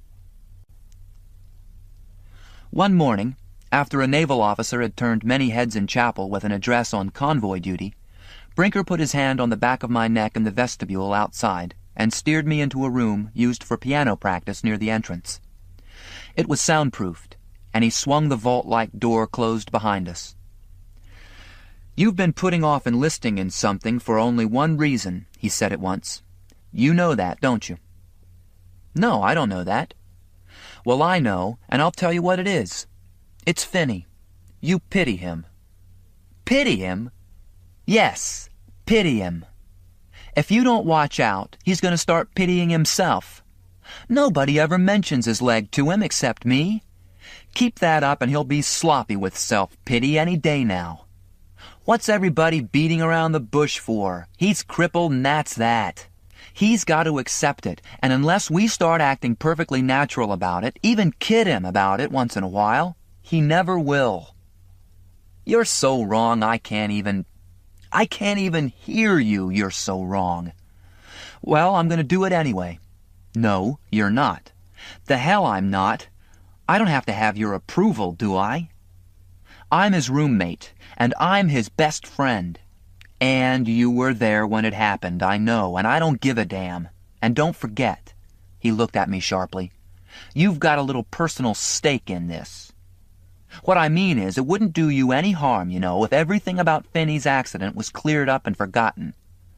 [SPEAKER 2] One morning, after a naval officer had turned many heads in chapel with an address on convoy duty, Brinker put his hand on the back of my neck in the vestibule outside and steered me into a room used for piano practice near the entrance. It was soundproofed, and he swung the vault-like door closed behind us. "You've been putting off enlisting in something for only one reason," he said at once. "You know that, don't you?" "No, I don't know that." "Well, I know, and I'll tell you what it is. It's Finney. You pity him." "Pity him?" "Yes, pity him. If you don't watch out, he's going to start pitying himself. Nobody ever mentions his leg to him except me. Keep that up and he'll be sloppy with self-pity any day now. What's everybody beating around the bush for? He's crippled and that's that. He's got to accept it, and unless we start acting perfectly natural about it, even kid him about it once in a while, he never will." "You're so wrong I can't even... I can't even hear you, you're so wrong." "Well, I'm going to do it anyway." "No, you're not." "The hell I'm not. I don't have to have your approval, do I? I'm his roommate, and I'm his best friend. And you were there when it happened, I know, and I don't give a damn. And don't forget," he looked at me sharply, "you've got a little personal stake in this. What I mean is, it wouldn't do you any harm, you know, if everything about Finney's accident was cleared up and forgotten."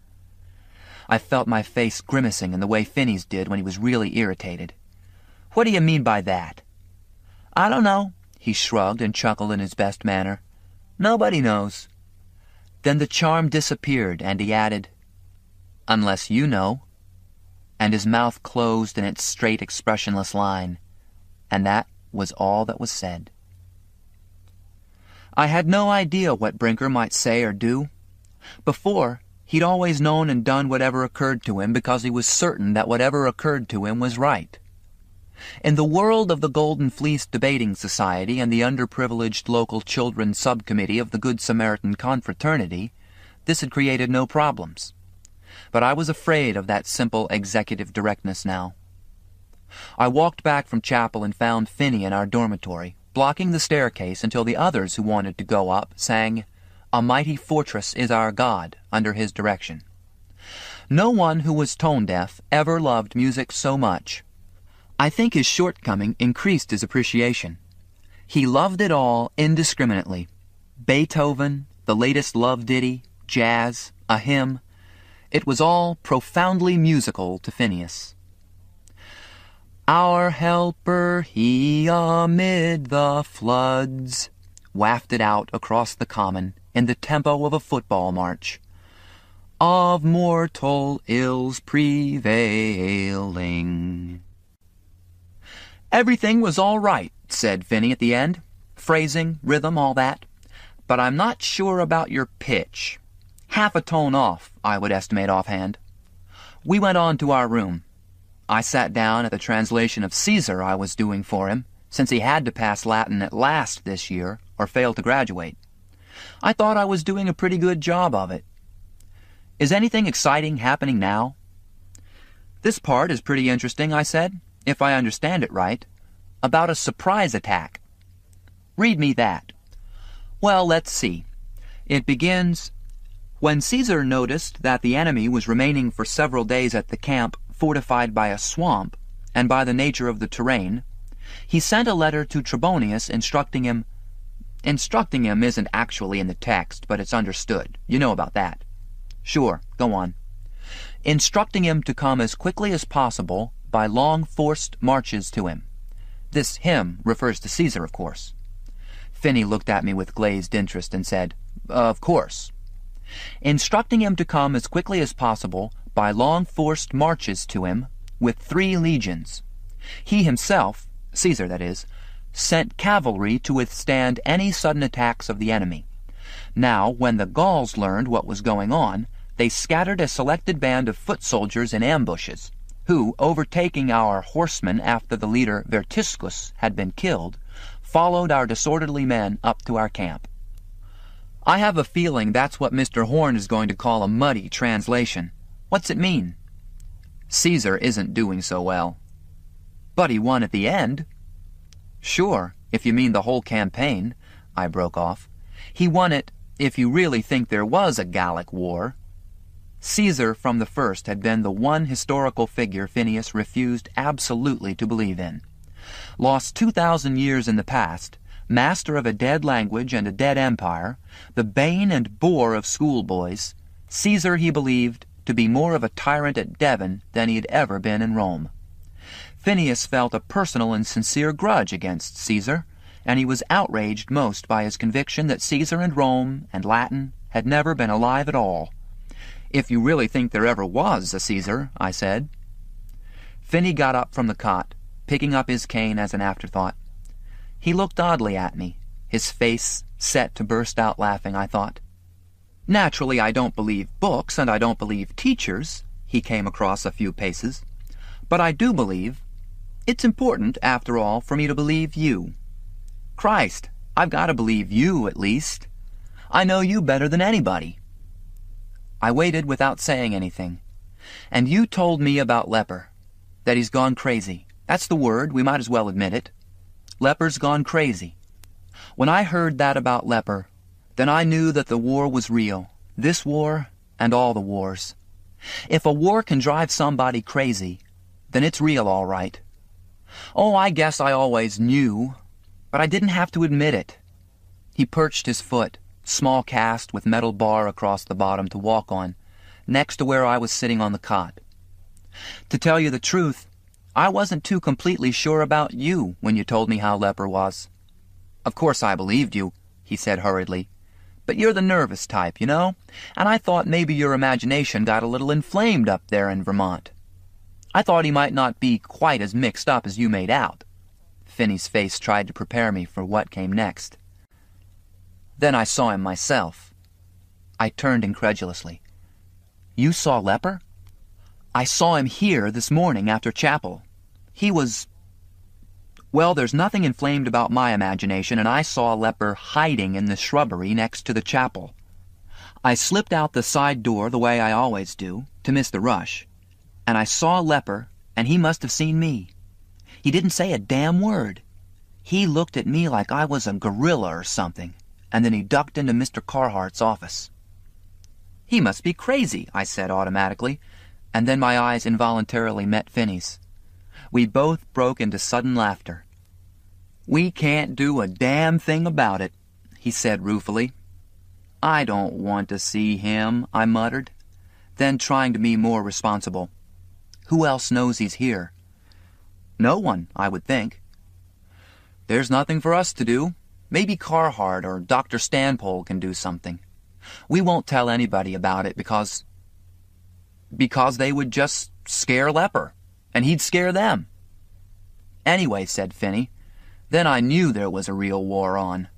[SPEAKER 2] I felt my face grimacing in the way Finney's did when he was really irritated. "What do you mean by that?" "I don't know," he shrugged and chuckled in his best manner. "Nobody knows." Then the charm disappeared, and he added, "Unless you know." And his mouth closed in its straight, expressionless line. And that was all that was said. I had no idea what Brinker might say or do. Before, he'd always known and done whatever occurred to him because he was certain that whatever occurred to him was right. In the world of the Golden Fleece Debating Society and the underprivileged local children's subcommittee of the Good Samaritan Confraternity, this had created no problems. But I was afraid of that simple executive directness now. I walked back from chapel and found Finney in our dormitory, blocking the staircase until the others who wanted to go up sang, "A Mighty Fortress is Our God," under his direction. No one who was tone-deaf ever loved music so much. I think his shortcoming increased his appreciation. He loved it all indiscriminately. Beethoven, the latest love ditty, jazz, a hymn. It was all profoundly musical to Phineas. "Our helper, he amid the floods," wafted out across the common in the tempo of a football march. "Of mortal ills prevailing." "Everything was all right," said Finney at the end. "Phrasing, rhythm, all that. But I'm not sure about your pitch. Half a tone off, I would estimate offhand." We went on to our room. I sat down at the translation of Caesar I was doing for him, since he had to pass Latin at last this year, or fail to graduate. I thought I was doing a pretty good job of it. "Is anything exciting happening now?" "This part is pretty interesting," I said, "if I understand it right. About a surprise attack." "Read me that." "Well, let's see. It begins, When Caesar noticed that the enemy was remaining for several days at the camp fortified by a swamp and by the nature of the terrain, he sent a letter to Trebonius instructing him. Instructing him isn't actually in the text, but it's understood. You know about that. Sure, go on. Instructing him to come as quickly as possible by long forced marches to him. This him refers to Caesar, of course. Finney looked at me with glazed interest and said, "Of course." Instructing him to come as quickly as possible by long forced marches to him with three legions. He himself, Caesar that is, sent cavalry to withstand any sudden attacks of the enemy. Now, when the Gauls learned what was going on, they scattered a selected band of foot soldiers in ambushes, who, overtaking our horsemen after the leader Vertiscus had been killed, followed our disorderly men up to our camp. I have a feeling that's what Mister Horn is going to call a muddy translation. What's it mean? Caesar isn't doing so well. But he won at the end. Sure, if you mean the whole campaign, I broke off. He won it if you really think there was a Gallic war. Caesar from the first had been the one historical figure Phineas refused absolutely to believe in. Lost two thousand years in the past, master of a dead language and a dead empire, the bane and bore of schoolboys, Caesar he believed to be more of a tyrant at Devon than he had ever been in Rome. Phineas felt a personal and sincere grudge against Caesar, and he was outraged most by his conviction that Caesar and Rome and Latin had never been alive at all. "If you really think there ever was a Caesar," I said. Finney got up from the cot, picking up his cane as an afterthought. He looked oddly at me, his face set to burst out laughing, I thought. "Naturally, I don't believe books, and I don't believe teachers," he came across a few paces. "But I do believe. It's important, after all, for me to believe you. Christ, I've got to believe you, at least. I know you better than anybody." I waited without saying anything. "And you told me about Lepper, that he's gone crazy. That's the word, we might as well admit it. Lepper's gone crazy. When I heard that about Lepper, then I knew that the war was real, this war and all the wars. If a war can drive somebody crazy, then it's real all right. Oh, I guess I always knew, but I didn't have to admit it." He perched his foot, small cast with metal bar across the bottom to walk on, next to where I was sitting on the cot. "To tell you the truth, I wasn't too completely sure about you when you told me how Lepper was. Of course I believed you," he said hurriedly, "but you're the nervous type, you know, and I thought maybe your imagination got a little inflamed up there in Vermont. I thought he might not be quite as mixed up as you made out." Finney's face tried to prepare me for what came next. "Then I saw him myself." I turned incredulously. "You saw Lepper?" "I saw him here this morning after chapel. He was... Well, there's nothing inflamed about my imagination, and I saw Lepper hiding in the shrubbery next to the chapel. I slipped out the side door the way I always do, to miss the rush, and I saw Lepper, and he must have seen me. He didn't say a damn word. He looked at me like I was a gorilla or something, and then he ducked into Mister Carhart's office." "He must be crazy," I said automatically, and then my eyes involuntarily met Finney's. We both broke into sudden laughter. "We can't do a damn thing about it," he said ruefully. "I don't want to see him," I muttered, then trying to be more responsible. "Who else knows he's here?" "No one, I would think." "There's nothing for us to do. Maybe Carhart or Doctor Stanpole can do something. We won't tell anybody about it because... because they would just scare Lepper, and he'd scare them." "Anyway," said Finney, "then I knew there was a real war on."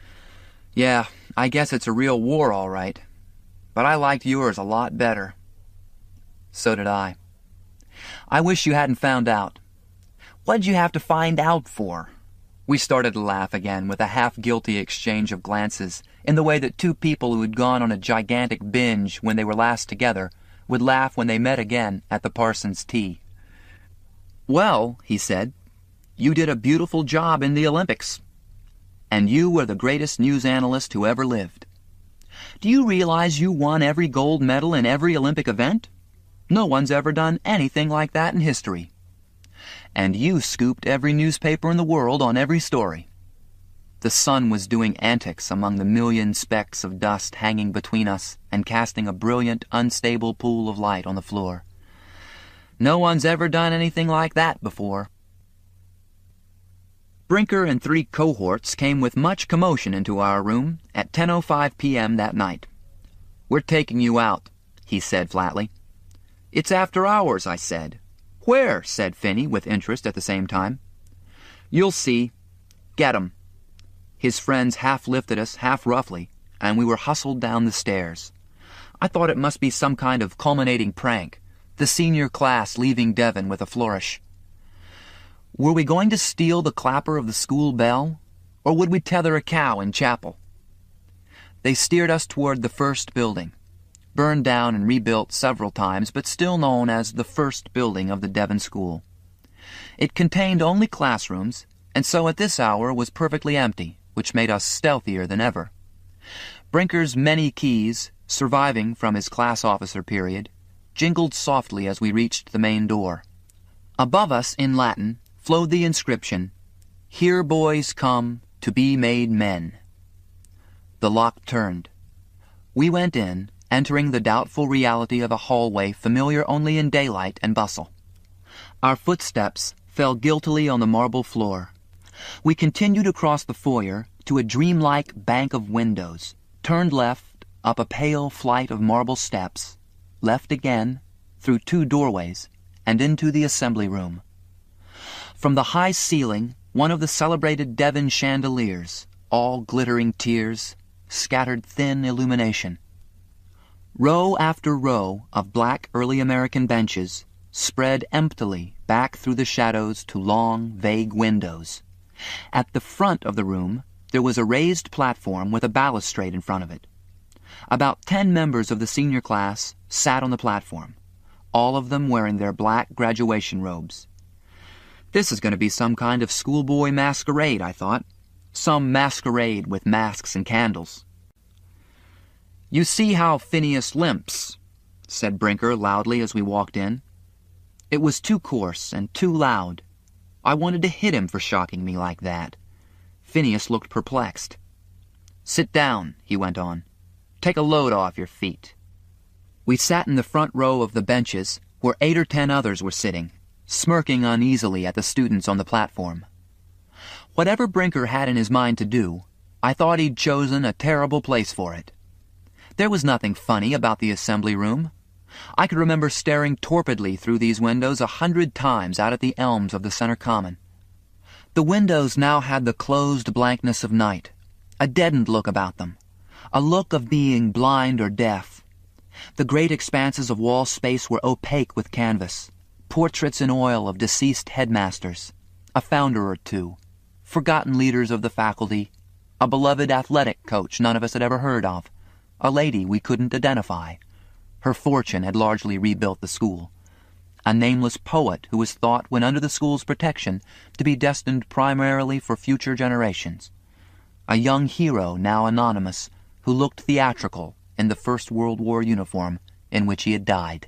[SPEAKER 2] "Yeah, I guess it's a real war all right, but I liked yours a lot better." "So did I." "I wish you hadn't found out." "What'd you have to find out for?" We started to laugh again with a half-guilty exchange of glances, in the way that two people who had gone on a gigantic binge when they were last together would laugh when they met again at the parson's tea. "Well," he said, "you did a beautiful job in the Olympics. And you were the greatest news analyst who ever lived. Do you realize you won every gold medal in every Olympic event? No one's ever done anything like that in history. And you scooped every newspaper in the world on every story. The sun was doing antics among the million specks of dust hanging between us and casting a brilliant, unstable pool of light on the floor. No one's ever done anything like that before. Brinker and three cohorts came with much commotion into our room at ten oh five p m that night. "We're taking you out," he said flatly. "It's after hours," I said. "Where?" said Finney with interest at the same time. "You'll see. Get 'em." His friends half lifted us, half roughly, and we were hustled down the stairs. I thought it must be some kind of culminating prank, the senior class leaving Devon with a flourish. Were we going to steal the clapper of the school bell, or would we tether a cow in chapel? They steered us toward the first building, burned down and rebuilt several times, but still known as the first building of the Devon School. It contained only classrooms, and so at this hour was perfectly empty, which made us stealthier than ever. Brinker's many keys, surviving from his class officer period, jingled softly as we reached the main door. Above us, in Latin, flowed the inscription, "Here boys come to be made men." The lock turned. We went in, entering the doubtful reality of a hallway familiar only in daylight and bustle. Our footsteps fell guiltily on the marble floor. We continued across the foyer to a dreamlike bank of windows, turned left up a pale flight of marble steps, left again, through two doorways, and into the assembly room. From the high ceiling, one of the celebrated Devon chandeliers, all glittering tears, scattered thin illumination. Row after row of black early American benches spread emptily back through the shadows to long, vague windows. At the front of the room, there was a raised platform with a balustrade in front of it. About ten members of the senior class sat on the platform, all of them wearing their black graduation robes. This is going to be some kind of schoolboy masquerade, I thought. Some masquerade with masks and candles. "You see how Phineas limps," said Brinker loudly as we walked in. It was too coarse and too loud. I wanted to hit him for shocking me like that. Phineas looked perplexed. "Sit down," he went on. "Take a load off your feet." We sat in the front row of the benches where eight or ten others were sitting, smirking uneasily at the students on the platform. Whatever Brinker had in his mind to do, I thought he'd chosen a terrible place for it. There was nothing funny about the assembly room. I could remember staring torpidly through these windows a hundred times out at the elms of the center common. The windows now had the closed blankness of night, a deadened look about them, a look of being blind or deaf. The great expanses of wall space were opaque with canvas, portraits in oil of deceased headmasters, a founder or two, forgotten leaders of the faculty, a beloved athletic coach none of us had ever heard of, a lady we couldn't identify. Her fortune had largely rebuilt the school. A nameless poet who was thought, when under the school's protection, to be destined primarily for future generations. A young hero, now anonymous, who looked theatrical in the First World War uniform in which he had died.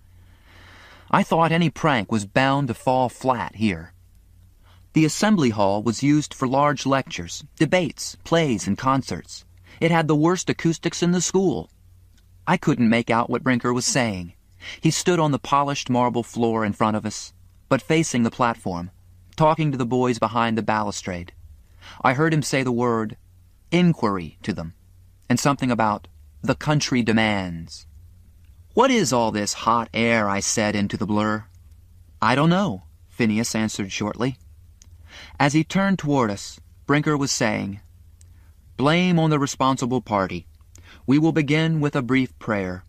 [SPEAKER 2] I thought any prank was bound to fall flat here. The assembly hall was used for large lectures, debates, plays, and concerts. It had the worst acoustics in the school. I couldn't make out what Brinker was saying. He stood on the polished marble floor in front of us, but facing the platform, talking to the boys behind the balustrade. I heard him say the word inquiry to them, and something about the country demands. "What is all this hot air?" I said into the blur. "I don't know," Phineas answered shortly. As he turned toward us, Brinker was saying, "Blame on the responsible party. We will begin with a brief prayer."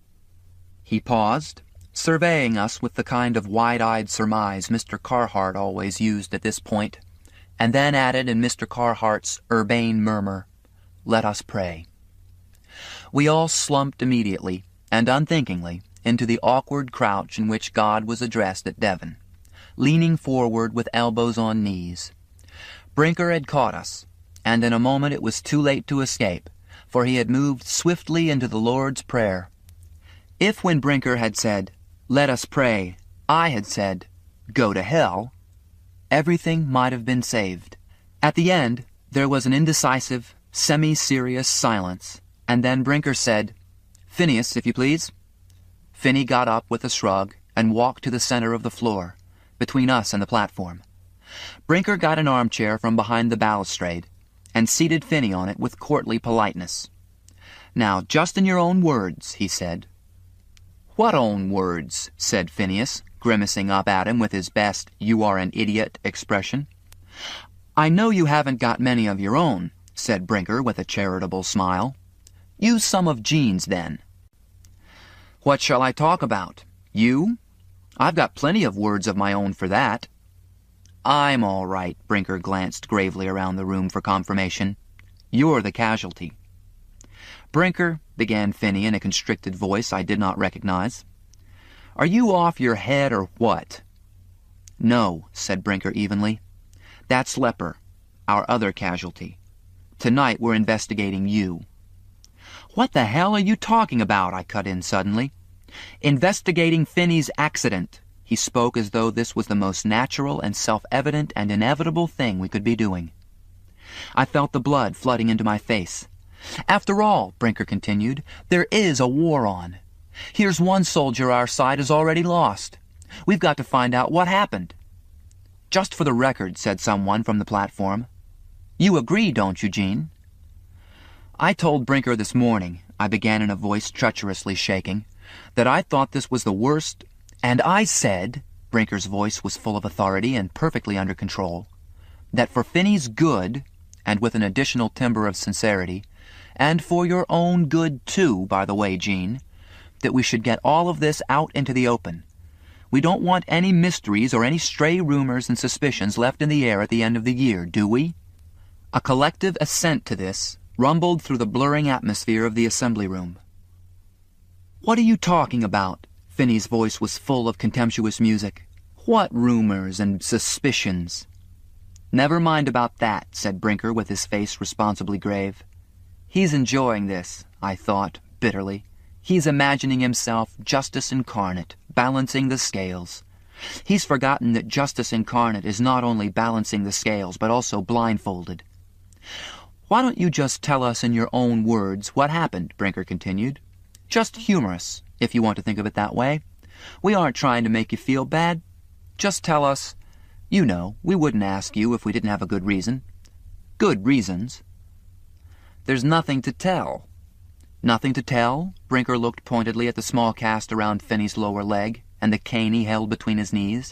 [SPEAKER 2] He paused, surveying us with the kind of wide-eyed surmise Mister Carhart always used at this point, and then added in Mister Carhart's urbane murmur, "Let us pray." We all slumped immediately, and unthinkingly, into the awkward crouch in which God was addressed at Devon, leaning forward with elbows on knees. Brinker had caught us, and in a moment it was too late to escape, for he had moved swiftly into the Lord's Prayer. If when Brinker had said, "Let us pray," I had said, "Go to hell," everything might have been saved. At the end, there was an indecisive, semi-serious silence, and then Brinker said, "Phineas, if you please." Finney got up with a shrug and walked to the center of the floor, between us and the platform. Brinker got an armchair from behind the balustrade and seated Finney on it with courtly politeness. "Now, just in your own words," he said. "What own words?" said Phineas, grimacing up at him with his best "you-are-an-idiot" expression. "I know you haven't got many of your own," said Brinker with a charitable smile. "Use some of Jean's, then." "What shall I talk about? You? I've got plenty of words of my own for that." "I'm all right," Brinker glanced gravely around the room for confirmation. "You're the casualty." "Brinker," began Finney in a constricted voice I did not recognize, "are you off your head or what?" "No," said Brinker evenly. "That's Lepper, our other casualty. Tonight we're investigating you." "What the hell are you talking about?" I cut in suddenly. "Investigating Finney's accident." He spoke as though this was the most natural and self-evident and inevitable thing we could be doing. I felt the blood flooding into my face. "After all," Brinker continued, "there is a war on. Here's one soldier our side has already lost. We've got to find out what happened." "Just for the record," said someone from the platform. "You agree, don't you, Jean?" "I told Brinker this morning," I began in a voice treacherously shaking, "that I thought this was the worst, and I said," Brinker's voice was full of authority and perfectly under control, "that for Finney's good, and with an additional timbre of sincerity, and for your own good, too, by the way, Jean, that we should get all of this out into the open. We don't want any mysteries or any stray rumors and suspicions left in the air at the end of the year, do we?" A collective assent to this rumbled through the blurring atmosphere of the assembly room. "What are you talking about?" Finney's voice was full of contemptuous music. "What rumors and suspicions?" "Never mind about that," said Brinker with his face responsibly grave. "He's enjoying this," I thought, bitterly. "He's imagining himself justice incarnate, balancing the scales. He's forgotten that justice incarnate is not only balancing the scales, but also blindfolded." "Why don't you just tell us in your own words what happened?" Brinker continued. "Just humorous, if you want to think of it that way. We aren't trying to make you feel bad. Just tell us. You know, we wouldn't ask you if we didn't have a good reason." "Good reasons?" "There's nothing to tell." "Nothing to tell?" Brinker looked pointedly at the small cast around Finney's lower leg and the cane he held between his knees.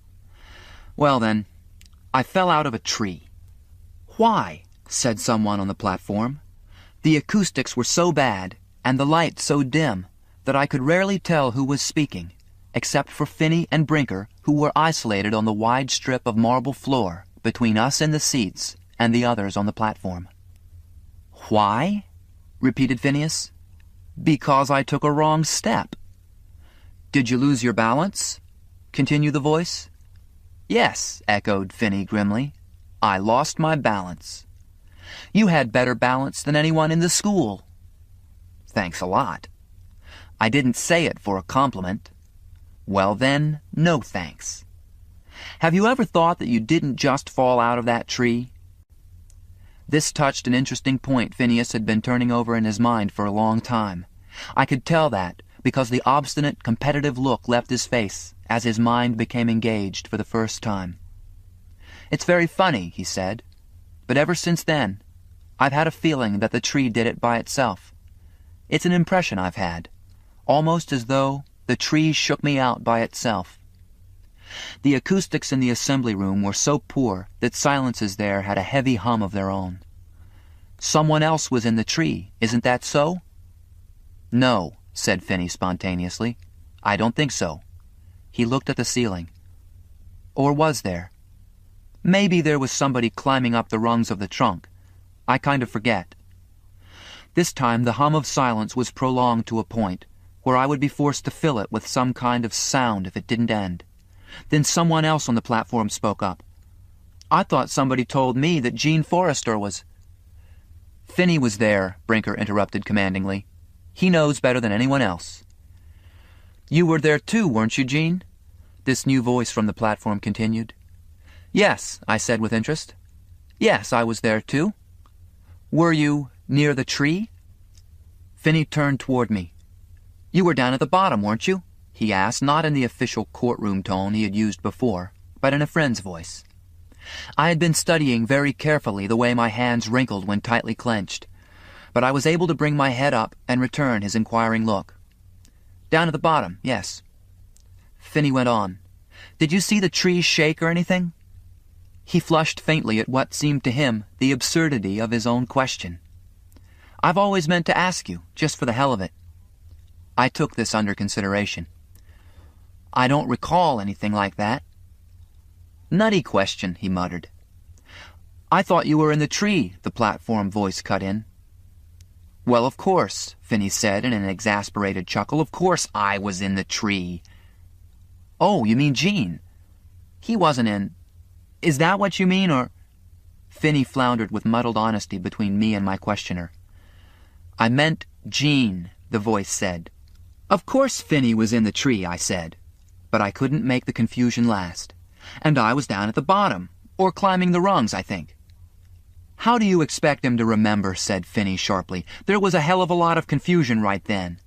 [SPEAKER 2] "Well then, I fell out of a tree." "Why?" said someone on the platform. "The acoustics were so bad, and the light so dim, that I could rarely tell who was speaking, except for Finney and Brinker, who were isolated on the wide strip of marble floor between us in the seats and the others on the platform." "Why?" repeated Phineas. "Because I took a wrong step." "Did you lose your balance?" continued the voice. "Yes," echoed Finney grimly. "I lost my balance." "You had better balance than anyone in the school." "Thanks a lot." "I didn't say it for a compliment." "Well then, no thanks." "Have you ever thought that you didn't just fall out of that tree?" This touched an interesting point Phineas had been turning over in his mind for a long time. I could tell that, because the obstinate, competitive look left his face as his mind became engaged for the first time. "It's very funny," he said, "but ever since then, I've had a feeling that the tree did it by itself. It's an impression I've had, almost as though the tree shook me out by itself." The acoustics in the assembly room were so poor that silences there had a heavy hum of their own. "Someone else was in the tree, isn't that so?" "No," said Finney spontaneously. "I don't think so." He looked at the ceiling. "Or was there? Maybe there was somebody climbing up the rungs of the trunk. I kind of forget." This time the hum of silence was prolonged to a point where I would be forced to fill it with some kind of sound if it didn't end. Then someone else on the platform spoke up. "I thought somebody told me that Jean Forrester was—" Finney was there, Brinker interrupted commandingly. He knows better than anyone else. You were there too, weren't you, Jean? This new voice from the platform continued. Yes, I said with interest. Yes, I was there too. Were you near the tree? Finney turned toward me. You were down at the bottom, weren't you? He asked, not in the official courtroom tone he had used before, but in a friend's voice. I had been studying very carefully the way my hands wrinkled when tightly clenched, but I was able to bring my head up and return his inquiring look. Down at the bottom, yes. Finney went on. Did you see the trees shake or anything? He flushed faintly at what seemed to him the absurdity of his own question. I've always meant to ask you, just for the hell of it. I took this under consideration. I don't recall anything like that. Nutty question, he muttered. I thought you were in the tree, the platform voice cut in. Well, of course, Finney said in an exasperated chuckle. Of course I was in the tree. Oh, you mean Jean? He wasn't in... Is that what you mean, or... Finney floundered with muddled honesty between me and my questioner. I meant Jean, the voice said. Of course Finney was in the tree, I said. But I couldn't make the confusion last. And I was down at the bottom, or climbing the rungs, I think. How do you expect him to remember, said Finney sharply. There was a hell of a lot of confusion right then.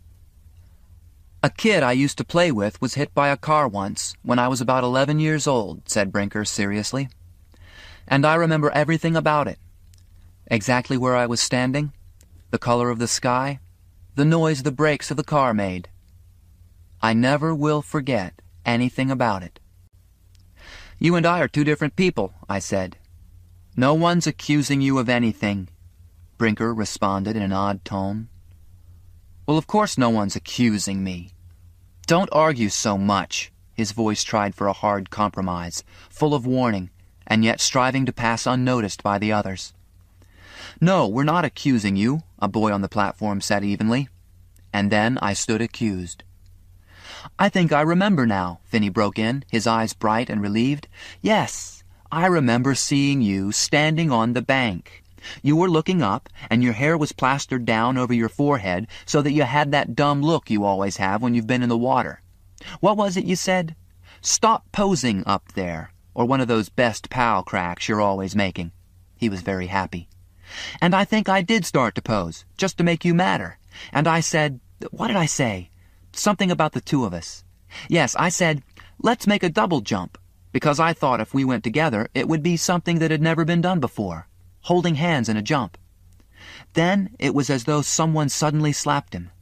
[SPEAKER 2] A kid I used to play with was hit by a car once, when I was about eleven years old, said Brinker seriously. And I remember everything about it. Exactly where I was standing, the color of the sky, the noise the brakes of the car made. I never will forget anything about it. You and I are two different people, I said. No one's accusing you of anything, Brinker responded in an odd tone. Well, of course no one's accusing me. Don't argue so much. His voice tried for a hard compromise, full of warning, and yet striving to pass unnoticed by the others. No, we're not accusing you, a boy on the platform said evenly. And then I stood accused. I think I remember now, Finney broke in, his eyes bright and relieved. Yes, I remember seeing you standing on the bank. You were looking up, and your hair was plastered down over your forehead so that you had that dumb look you always have when you've been in the water. What was it you said? Stop posing up there, or one of those best pal cracks you're always making. He was very happy. And I think I did start to pose, just to make you madder. And I said, what did I say? Something about the two of us. Yes, I said, let's make a double jump, because I thought if we went together, it would be something that had never been done before, holding hands in a jump. Then it was as though someone suddenly slapped him.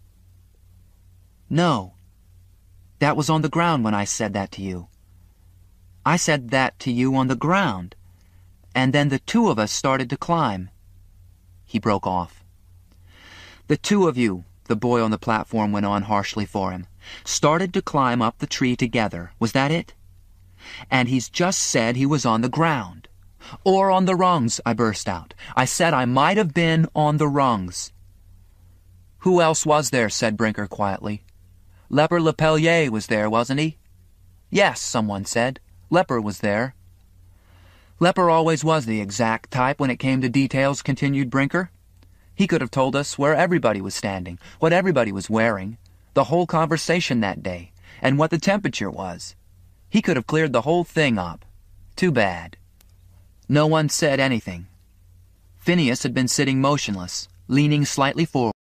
[SPEAKER 2] No, that was on the ground when I said that to you. I said that to you on the ground, and then the two of us started to climb. He broke off. The two of you, the boy on the platform went on harshly for him, started to climb up the tree together. Was that it? And he's just said he was on the ground. Or on the rungs, I burst out. I said I might have been on the rungs. Who else was there, said Brinker quietly. Leper Lepellier was there, wasn't he? Yes, someone said. Leper was there. Leper always was the exact type when it came to details, continued Brinker. He could have told us where everybody was standing, what everybody was wearing, the whole conversation that day, and what the temperature was. He could have cleared the whole thing up. Too bad. No one said anything. Phineas had been sitting motionless, leaning slightly forward.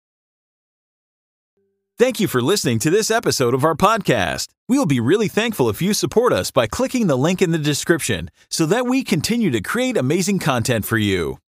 [SPEAKER 3] Thank you for listening to this episode of our podcast. We will be really thankful if you support us by clicking the link in the description so that we continue to create amazing content for you.